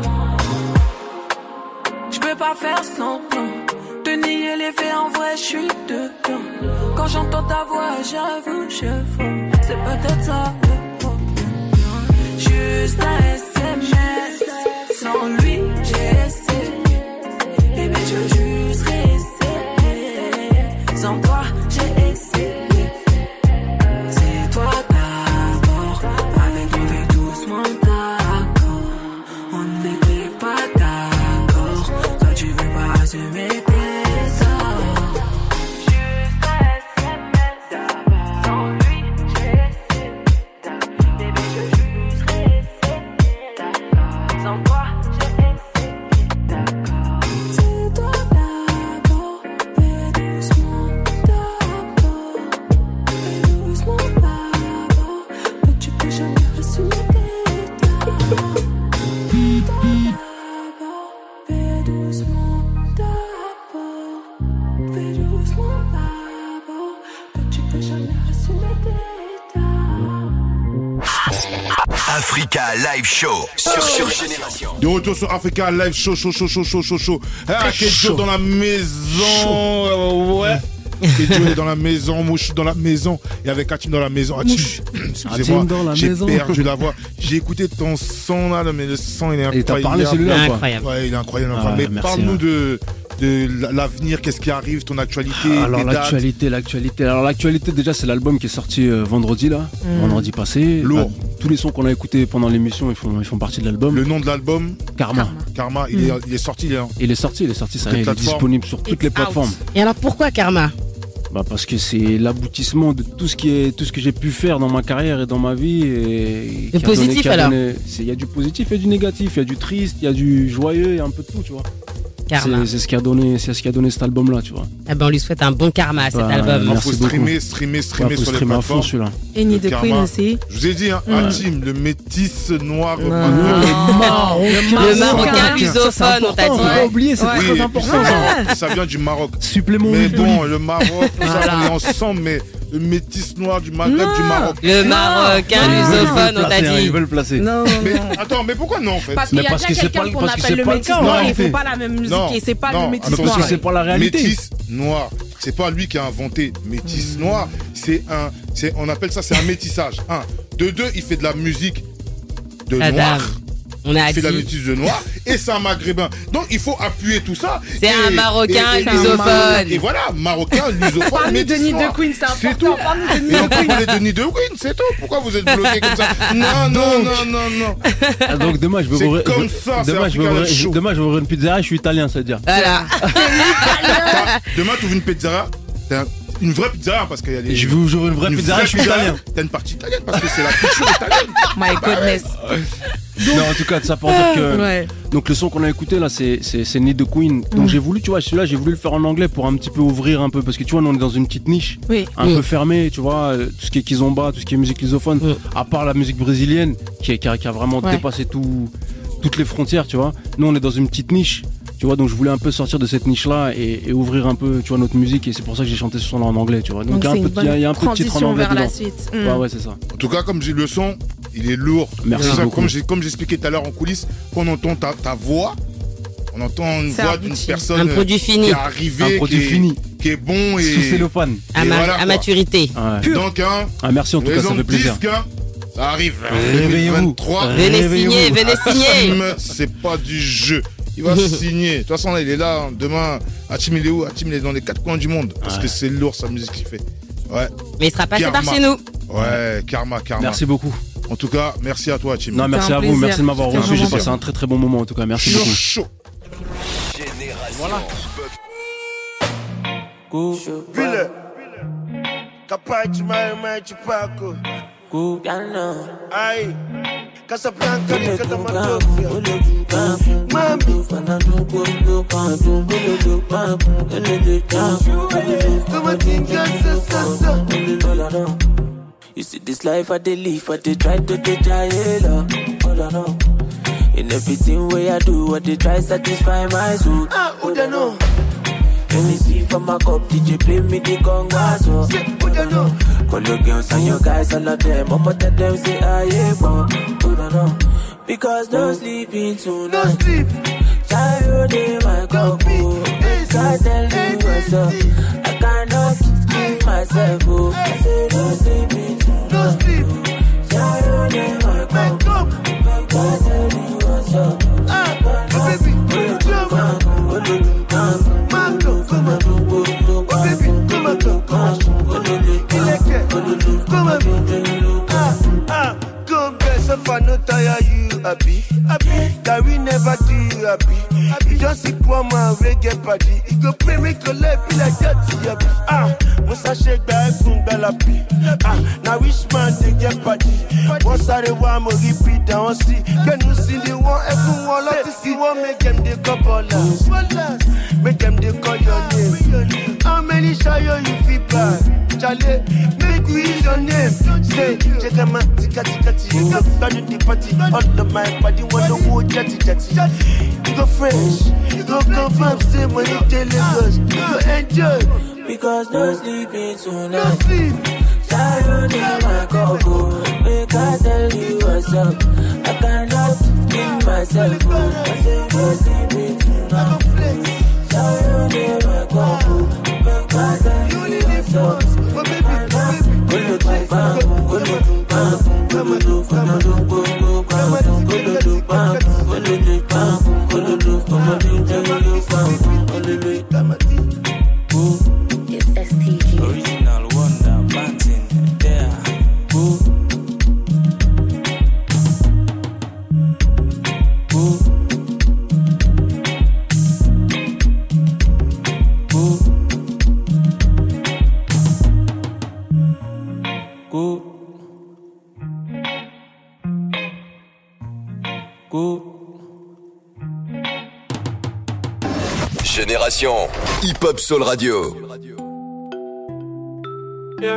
L: Je peux pas faire semblant de nier les faits, en vrai je suis dedans. Quand j'entends ta voix j'avoue je fonds. C'est peut-être ça le problème. Juste un SMS, sans lui j'ai essayé. Bébé je veux juste réessayer. Sans toi j'ai essayé. C'est toi d'abord, avec nous fais doucement d'accord. On n'était pas d'accord, toi tu veux pas assumer tes torts. Juste un SMS, sans lui j'ai essayé. Bébé je veux juste réessayer. Sans toi j'ai essayé. C'est toi d'abord, fais doucement d'abord. Fais doucement d'abord, mais tu peux jamais assumer tes torts. Toi d'abord, fais doucement d'abord. Fais doucement d'abord, mais tu peux jamais assumer tes torts.
A: Africa Live Show sur Génération.
B: De retour sur Africa Live Show. Ah, Kedjo dans la maison. Ouais. Kedjo est dans la maison, Mouche dans la maison. Et avec Hatim dans la maison. Excusez-moi, j'ai perdu la voix. J'ai écouté ton son là, mais le son il est incroyable.
D: Et t'as parlé celui-là quoi.
H: Incroyable.
B: Ouais, il est incroyable.
D: Ah,
B: mais
D: merci,
B: parle-nous
D: hein.
B: de l'avenir, qu'est-ce qui arrive, ton actualité.
D: Alors
B: tes dates.
D: l'actualité. Alors l'actualité déjà c'est l'album qui est sorti vendredi là, vendredi passé.
B: Lourd.
D: Tous les sons qu'on a écoutés pendant l'émission ils font partie de l'album.
B: Le nom de l'album
D: Karma.
B: Il est sorti.
D: Il est sorti, ça y est, il est disponible sur toutes les plateformes.
H: Et alors pourquoi Karma?
D: Bah parce que c'est l'aboutissement de tout ce que j'ai pu faire dans ma carrière et dans ma vie. Et
H: Le positif alors.
D: Il y a du positif et du négatif, il y a du triste, il y a du joyeux, il y a un peu de tout, tu vois.
H: Karma.
D: C'est ce qui a donné cet album-là, tu vois.
H: Eh ben on lui souhaite un bon karma à cet album.
B: Il faut streamer sur les
D: streamer à fond
B: plateformes.
D: celui-là.
C: Et Ni de Queen aussi.
B: Je vous ai dit, Hatim, le métis noir.
H: Le Marocain lusophone, on t'a dit.
D: On va oublier, c'est très important.
B: Ça vient du Maroc.
D: Supplément.
B: Mais bon, le Maroc, tout ça, on est ensemble, mais le métis noir du Maghreb, du Maroc.
H: Le Marocain lusophone, on t'a dit.
D: Ils veulent placer.
C: Non.
B: Mais attends, mais pourquoi non en fait?
C: Parce qu'il y a
D: parce que
C: déjà
D: c'est
C: quelqu'un
D: pas-
C: qu'on
D: parce que
C: appelle
D: c'est
C: le
D: pas le
C: métis
D: cas,
C: noir,
D: non,
C: ils font
D: fait.
C: pas la même musique et c'est pas le métis
B: parce
C: noir.
D: que c'est pas la réalité.
B: Métis noir, c'est pas lui qui a inventé métis noir, on appelle ça, c'est un métissage. De deux, il fait de la musique de
H: Adam.
B: noir.
H: On a
B: Il fait de la
H: dit.
B: métisse de noir et c'est un maghrébin. Donc il faut appuyer tout ça.
H: C'est un Marocain lusophone.
B: Et voilà, Marocain lusophone.
C: Parle-nous de Ni de Queen, c'est important. Parle-nous de Ni
B: Et on
C: de
B: peut
C: Queen.
B: parler de Ni de Queen, c'est tout. Pourquoi vous êtes bloqué comme ça? Non.
D: Ah, donc demain je vais
B: C'est
D: ouvrir.
B: comme ça, c'est
D: Demain je vais
B: Africa
D: ouvrir-
B: Show.
D: demain, je vais ouvrir une pizzeria, je suis italien, ça veut dire.
H: Voilà.
B: Demain, tu ouvres une pizzeria. Une vraie pizzeria parce qu'il y a des.
D: Je vais ouvrir une vraie pizzeria, je suis italien.
B: T'as une partie italienne parce que c'est la culture italienne.
C: My goodness.
D: Non, en tout cas, ça pour dire que. Ouais. Donc, le son qu'on a écouté là, c'est Need the Queen. Donc, j'ai voulu, tu vois, celui-là, j'ai voulu le faire en anglais pour un petit peu ouvrir un peu. Parce que tu vois, nous, on est dans une petite niche. Un peu fermée, tu vois. Tout ce qui est kizomba, tout ce qui est musique lusophone. À part la musique brésilienne, qui a vraiment dépassé toutes les frontières, tu vois. Nous, on est dans une petite niche. Tu vois, donc je voulais un peu sortir de cette niche-là et ouvrir un peu, tu vois, notre musique. Et c'est pour ça que j'ai chanté ce son-là en anglais, tu vois. Donc il y a un peu de titre en anglais
C: vers
D: dedans.
C: La suite.
D: Ouais, c'est ça.
B: En tout cas, comme j'ai le son, il est lourd.
D: Merci beaucoup.
B: Comme j'expliquais tout à l'heure en coulisses, quand on entend ta voix, on entend une voix d'une personne
H: un produit fini.
B: Qui est arrivé, qui est bon et
D: sous cellophane.
H: À maturité.
B: Ouais. Donc,
D: merci en tout cas, ça fait plaisir.
B: Ça arrive.
D: Réveillez-vous.
H: Venez signer.
B: C'est pas du jeu. Il va signer. De toute façon, là, il est là. Demain, Hatim, il est où? Hatim, il est dans les 4 coins du monde. Parce que c'est lourd, sa musique qu'il fait. Ouais.
H: Mais il sera passé par chez nous.
B: Ouais, karma.
D: Merci beaucoup.
B: En tout cas, merci à toi, Hatim.
D: Non, merci à vous. Merci de m'avoir reçu. J'ai passé un très très bon moment, en tout cas. Merci beaucoup.
B: Chaud.
A: Voilà.
M: Vile. Capace, mais Paco. Aïe. Casablanca,
L: You see this life I dey live, I dey try to dey jail. In everything way I do, I dey try satisfy my soul. Let me see from my cup, DJ play me the congas. Call your girls and your guys, all of them. I'ma tell them say I ain't because no sleeping tonight.
M: No sleep.
L: Child in my cup, I tell you what's up. I cannot keep myself. I say no sleeping tonight.
M: No sleep.
L: Child in my cup, I tell you what's up.
M: If I no tire you happy, that we never do you happy. You just see poor man reggae party. You go pray make your life be like that to you. Musa shake the iPhone balapi. Now which man they get party? Once I the one more repeat down see. Can you see the one everyone love to see? One make them they couple make them they call your name. How many shadow you feel bad? Charlie, make we use your name. Say, check them out, tika. You go back to the party. All of my body want to go jetty. You go fresh, you go confirm, say when you tell us, you go enjoy.
L: Because no sleeping tonight.
M: No sleep.
L: Tired in my cocoa. Make I tell you what's up. I cannot keep myself. I say no sleeping tonight. Tired in my cocoa. Make I tell you what's up.
K: It's STG.
L: Original wonder, Martin, there.
A: Génération Hip Hop Soul Radio.
J: Yeah.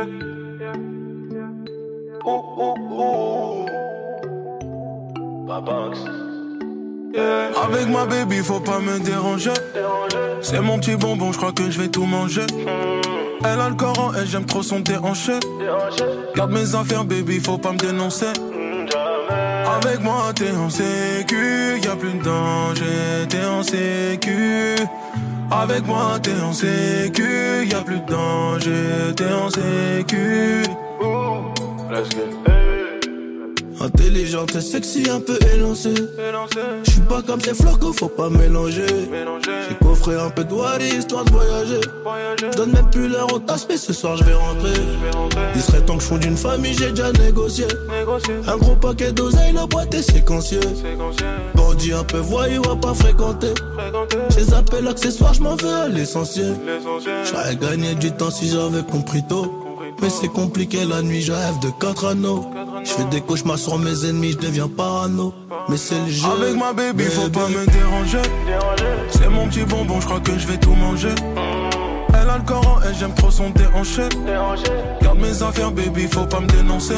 E: Yeah. Avec ma baby, faut pas me déranger. C'est mon petit bonbon, je crois que je vais tout manger. Elle a le corps en elle, j'aime trop son déhanché. Garde mes affaires, baby, faut pas me dénoncer. Avec moi, t'es en sécu, y'a plus de danger, t'es en sécu. Avec moi, t'es en sécu, y'a plus de danger, t'es en sécu.
J: Let's get
E: Intelligente et sexy, un peu élancée. J'suis pas comme ces flocos, faut pas mélanger. J'ai coffré un peu de Wally, histoire de voyager. J'donne même plus l'heure au tasse, mais ce soir j'vais rentrer. Il serait temps que j'fonde d'une famille, j'ai déjà négocié. Un gros paquet d'oseille, la boîte est séquencier. Bandit un peu voyou, à pas fréquenter. Ces appels accessoires, j'm'en veux à l'essentiel. J'aurais gagné du temps si j'avais compris tôt. Mais c'est compliqué la nuit, je rêve de 4 anneaux. Je fais des cauchemars sur mes ennemis, je deviens parano. Mais c'est le jeu.
N: Avec ma baby, faut pas me déranger. C'est mon petit bonbon, je crois que je vais tout manger. Elle a le Coran et j'aime trop son déhanché. Garde mes affaires, baby, faut pas me dénoncer.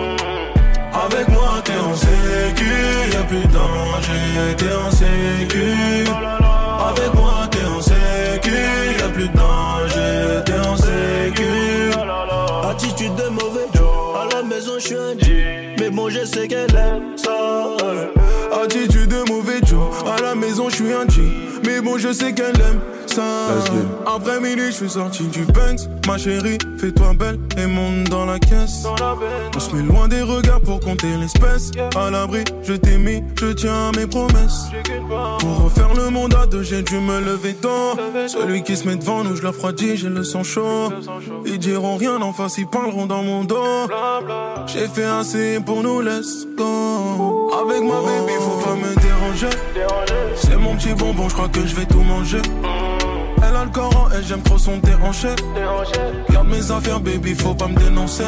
N: Avec moi, t'es en sécu, y'a plus de danger, t'es en sécu. Avec moi, t'es en sécu, y'a plus de danger, t'es en sécu.
E: Attitude de mauvais, à la maison je suis un G, mais bon je sais qu'elle aime ça.
N: Attitude de mauvais Joe, à la maison je suis un G, mais bon je sais qu'elle aime ça. Après minuit je suis sorti du Benz, ma chérie fais-toi belle et monte dans la caisse. On se met loin des regards pour compter l'espèce. À l'abri je t'ai mis, je tiens à mes promesses. Pour refaire le monde à deux j'ai dû me lever tôt. Celui qui se met devant nous je le refroidis, j'ai le sang chaud. Ils diront rien en face, ils parleront dans mon dos. J'ai fait assez pour nous, let's go. Avec ma baby faut pas me déranger. C'est mon petit bonbon, je crois que je vais tout manger. Elle a le Coran et j'aime trop son déhanché. Garde mes affaires baby, faut pas me dénoncer.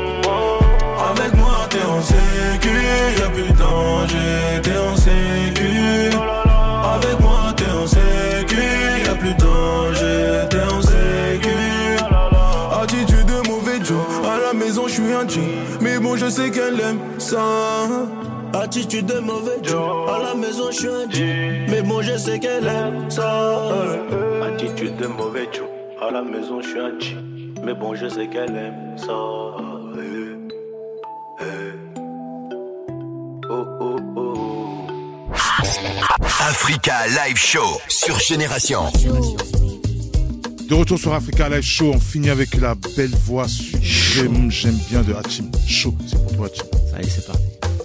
N: Avec moi t'es en sécu, y'a plus de danger, t'es en sécu. Avec moi t'es en sécu, y'a plus de danger, t'es en sécu. Attitude de mauvais Joe, à la maison je suis un G, mais bon je sais qu'elle aime ça.
E: Attitude de mauvais Joe, à la maison je suis un G, mais bon je sais qu'elle aime ça.
O: Attitude de mauvais Joe, à la maison je suis un G, mais bon je sais qu'elle aime ça. Oh oh oh.
A: Africa Live Show sur Génération.
B: De retour sur Africa Live Show, on finit avec la belle voix j'aime bien de Hatim. Chaud, c'est pour toi Hatim.
D: Ça y est, c'est parti.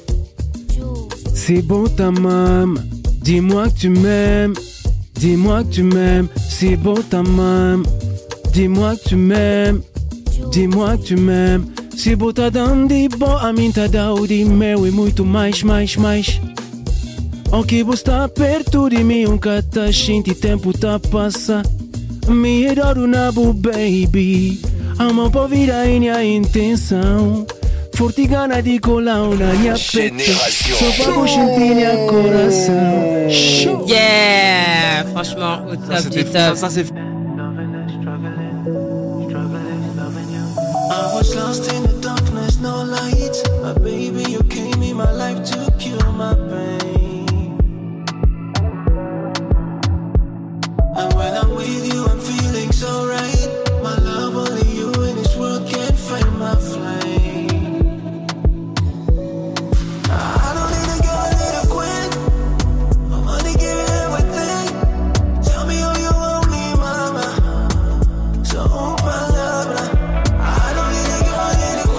D: C'est bon ta maman, dis-moi que tu m'aimes. Dis-moi que tu m'aimes, c'est bon ta maman. Dis-moi que tu m'aimes. Dis-moi que tu m'aimes. C'est beau ta dame, di bom a mim tá daudi meu e muito mais. Ok, você tá perto de mim, tá shinti tempo tá passa. Me adoro na bu baby, amo por vir a minha intenção. Forte gana de colar na minha peta, só pra sentir minha coração.
H: Yeah, franchement, au top du top.
D: Ça c'est
E: I was lost in the darkness, no light. My baby, you came in my life to cure my pain. And when I'm with you, I'm feeling so right. My love, only you in this world can find my flame. I don't need a girl, I need a queen. I wanna give you everything. Tell me all you want me, mama. So palabra. I don't need a girl, I need a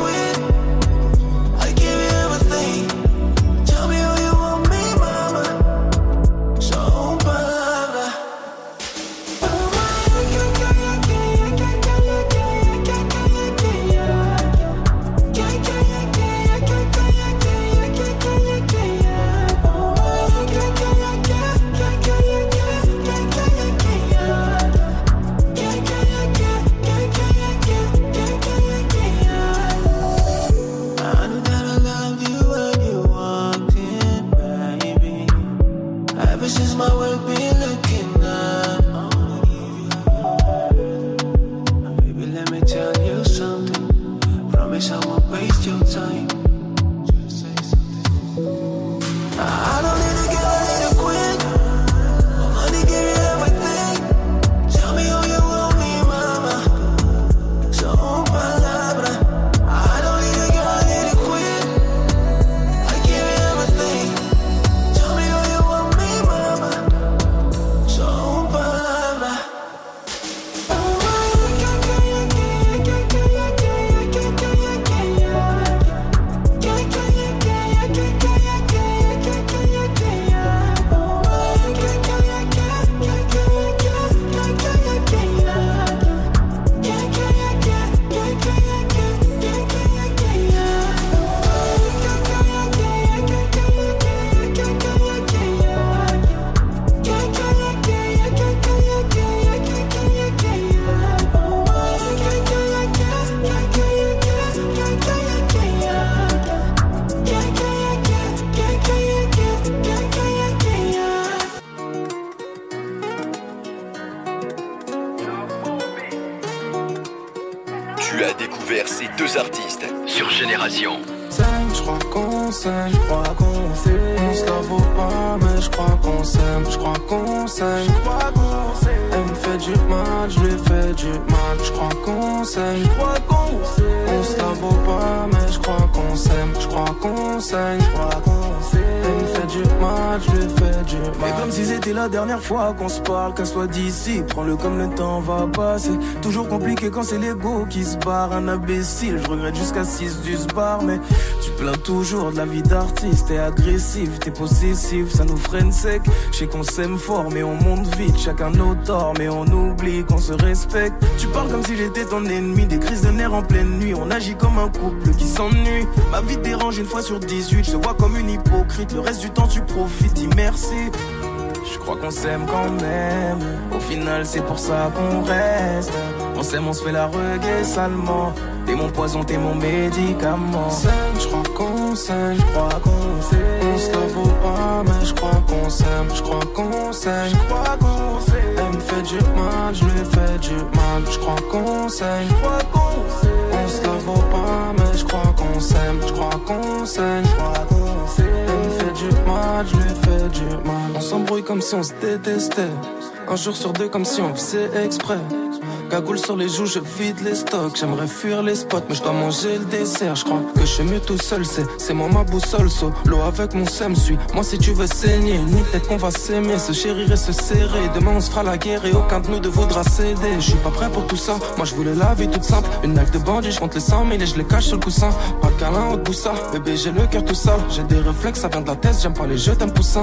A: nos artistes sur Génération.
E: Je crois qu'on s'aime, je crois qu'on s'aime. On se la vaut pas, mais je crois qu'on s'aime. Je crois qu'on s'aime, je crois qu'on s'aime. Elle me fait du mal, je lui fais du mal. Je crois qu'on s'aime, je crois qu'on s'aime. On se la vaut pas, mais je crois qu'on s'aime. Je crois qu'on s'aime, je crois qu'on s'aime. Elle me fait du mal, je lui fais du mal.
P: Mais comme si c'était la dernière fois qu'on se parle, qu'elle soit d'ici, prends-le comme le temps va passer. Toujours compliqué quand c'est l'ego qui se barre. Un imbécile, je regrette jusqu'à 6 du bar. Mais tu plains toujours de la vie d'artiste. T'es agressif, t'es possessif, ça nous freine sec. Je sais qu'on s'aime fort mais on monte vite. Chacun nos torts mais on oublie qu'on se respecte. Tu parles comme si j'étais ton ennemi. Des crises de nerfs en pleine nuit. On agit comme un couple qui s'ennuie. Ma vie te dérange une fois sur 18. Je te vois comme une hypocrite. Le reste du temps tu profites, dis merci. Je crois qu'on s'aime quand même. Au final c'est pour ça qu'on reste. On s'aime, on se fait la reggae salement. T'es mon poison, t'es mon médicament.
E: Je crois qu'on s'aime, je crois qu'on s'aime. On se la vaut pas, mais je crois qu'on s'aime. Je crois qu'on s'aime, je crois qu'on s'aime. Elle me fait du mal, je lui fais du mal. Je crois qu'on s'aime, je crois qu'on s'aime. On se la vaut pas, mais je crois qu'on s'aime. Je crois qu'on s'aime, je crois qu'on s'aime. Elle me fait du mal, je lui fais du mal.
P: On s'embrouille comme si on se détestait. Un jour sur deux comme si on faisait exprès. Cagoule sur les joues, je vide les stocks. J'aimerais fuir les spots, mais je dois manger le dessert. Je crois que je suis mieux tout seul, c'est moi ma boussole. Solo avec mon seum, suis moi si tu veux saigner. Ni peut-être qu'on va s'aimer, se chérir et se serrer. Demain on se fera la guerre et aucun de nous ne voudra céder. Je suis pas prêt pour tout ça, moi je voulais la vie toute simple. Une life de bandit, je compte les 100 000 et je les cache sur le coussin. Pas de câlin, haute boussa, bébé j'ai le cœur tout sale. J'ai des réflexes, ça vient de la tête, j'aime pas les jeux, t'aimes poussin.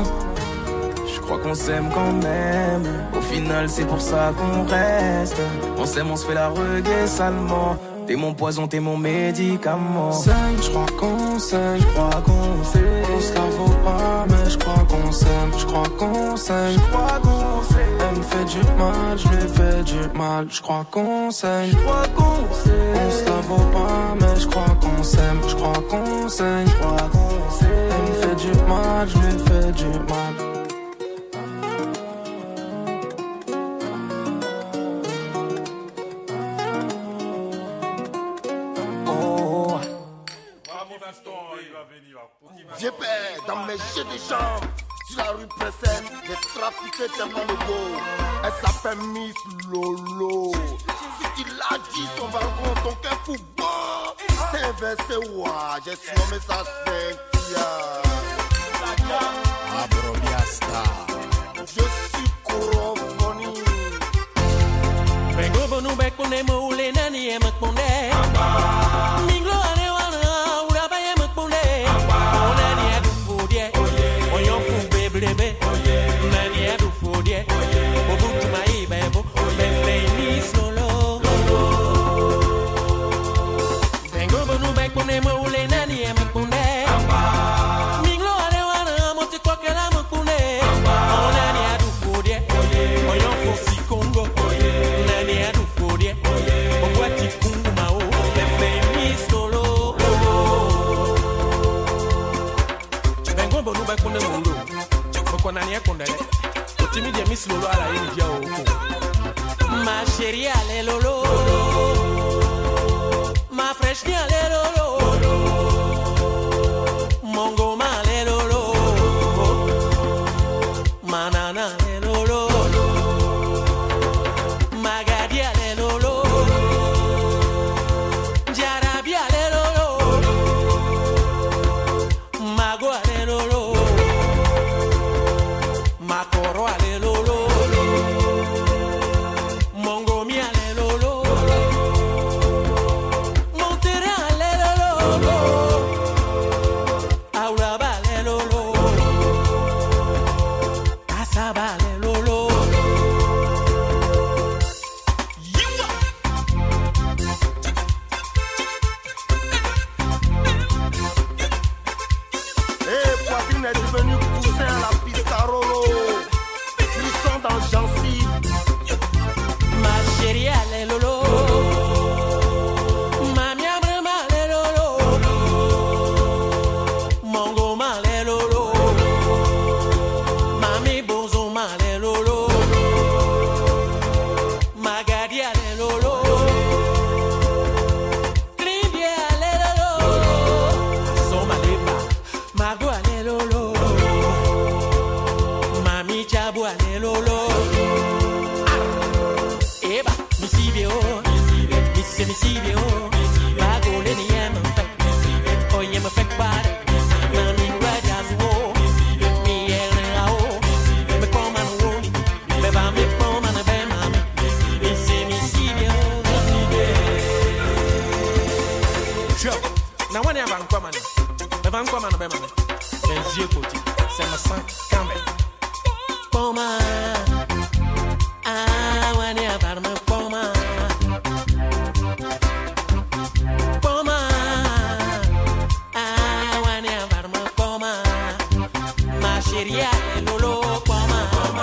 P: Je crois qu'on s'aime quand même. Au final c'est pour ça qu'on reste. On s'aime, on se fait la reggae salement. T'es mon poison, t'es mon médicament.
E: Je crois qu'on s'aime, je crois qu'on s'aime. On se la vaut pas, mais je crois qu'on s'aime. Je crois qu'on s'aime, je crois qu'on s'aime. Elle me fait du mal, je lui fais du mal. Je crois qu'on s'aime, je crois qu'on s'aime. On se la vaut pas, mais je crois qu'on s'aime. Je crois qu'on s'aime, je crois qu'on s'aime. Elle me fait du mal, je lui fais du mal.
Q: J'ai peur dans mes jeux de jambes. Sur la rue Pressette, j'ai trafiqué tellement de go. Elle s'appelle Miss Lolo. Si tu l'as dit, son balcon, ton cœur pour bon. C'est inversé, ouah, j'ai surnommé ça Cynthia. Abrobiasta. Je suis Corofoni.
J: Vengo bonu bek pone mo ule nani emak pone. Minglo ane wana ura ba emak pone. Nani edu fudie. Oyo fu beblebe. Nani edu fudie. Obutu mai bebo. Befle solo. Vengo bonu bek pone mo ule nani emak pone. Minglo ane wana moti kwa kela emak pone. Nani edu fudie. Oyo fu si Congo. Ma chérie allez lolo, ma fraîche ni allez lolo, mon goma allez lolo, ma nana allez lolo, ma gadi allez lolo, jarabi allez lolo, ma go allez lolo, ma coro allez lolo.
R: Now when I'm coming, if I'm coming, then zero c'est ma sang quand même. Poma, ah, when you're about my poma, poma, ah, when you're about my poma, ma chérie, lolo, poma,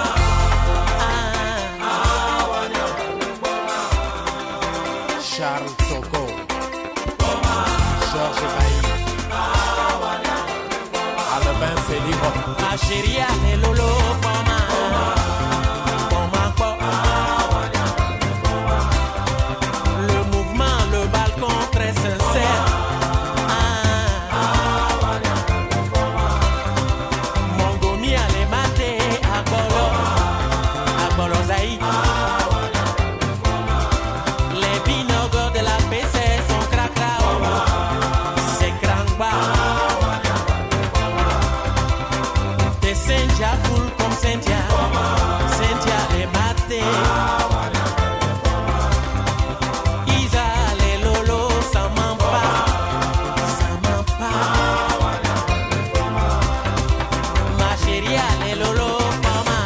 R: ah, when you're about my poma, Charles Togo, Georges Bailly, Albin Felibo, ma chérie, lolo, poma, poma, poma. Le mouvement, le balcon très sincère. Mongomi allait mater à Bolo Zaï. Les binogos de la PC sont cracrao. C'est crangba. Des Cynthia full comme Cynthia. Cynthia les mater. Isa les lolo, ça m'en pas. Ça m'en pas. Ma chérie, les lolo, mama.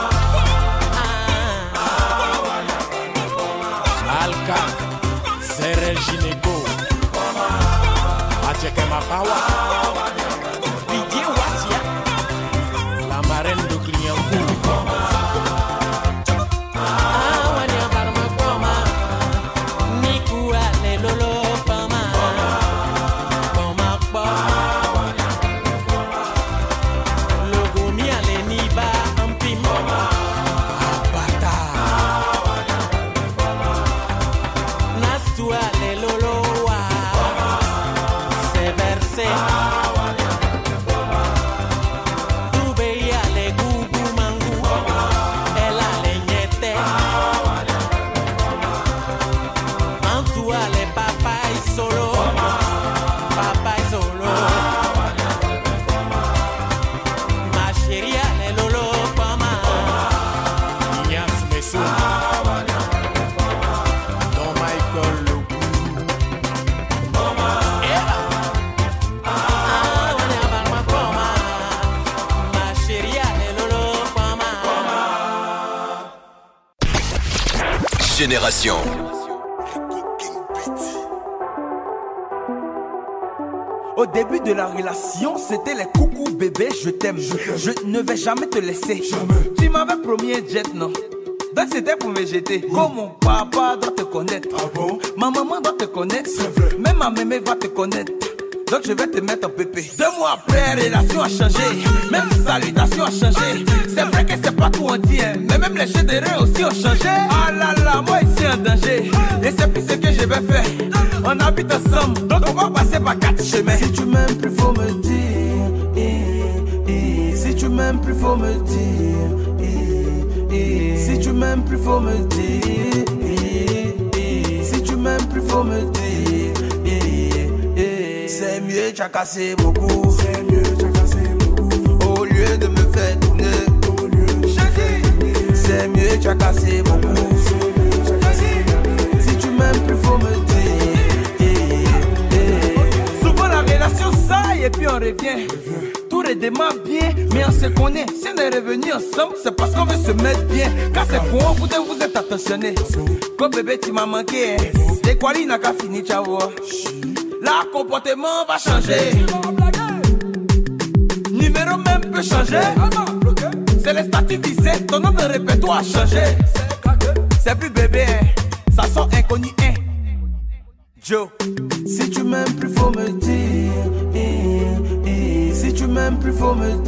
R: Alka, Zere Ginego. Acheke Mapawa. Didier Wassia. La marraine de Clignancourt.
A: Génération.
S: Au début de la relation, c'était les coucou bébé, je t'aime. Je ne vais jamais te laisser. Jamais. Tu m'avais promis un jet, non? Donc c'était pour me jeter. Comme mon papa doit te connaître. Ah bon? Ma maman doit te connaître. C'est vrai. Même ma mémé va te connaître. Donc je vais te mettre en pépé. 2 mois après, relation a changé. Même salutation a changé. C'est vrai que c'est pas tout on dit, hein. Mais même les jeux de reins aussi ont changé. Ah là là, moi ici en danger. Et c'est plus ce que je vais faire. On habite ensemble, donc on va passer par 4 chemins. Si tu m'aimes plus, faut me dire. Si tu m'aimes plus, faut me dire. Si tu m'aimes plus, faut me dire. Si tu m'aimes plus, faut me dire. C'est mieux, tu as cassé beaucoup. C'est mieux, tu as cassé beaucoup. Au lieu de me faire tourner. C'est mieux, tu as cassé beaucoup. Si tu m'aimes plus, faut me dire. Souvent la relation s'aille et puis on revient. Tout redémarre bien, mais on se connaît. Si on est revenu ensemble, c'est parce qu'on veut se mettre bien. Quand c'est pour vous deux, vous êtes attentionnés. Comme bébé, tu m'as manqué. Les qualis n'a qu'à finir, ciao. Là, comportement va changer. Numéro même peut changer. C'est les statuts visés, ton nom de répertoire a changé. C'est plus bébé, hein. Ça sent inconnu, hein. Joe, si tu m'aimes plus, faut me dire. Si tu m'aimes plus, faut me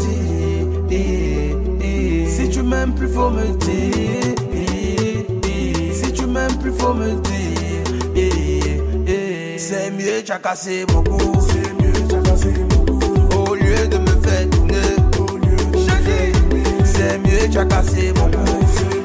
S: dire. Si tu m'aimes plus, faut me dire. Si tu m'aimes plus, faut me dire. C'est mieux, tu as cassé beaucoup. C'est mieux, tu as cassé beaucoup. Au lieu de me faire tourner. C'est mieux, tu as cassé beaucoup.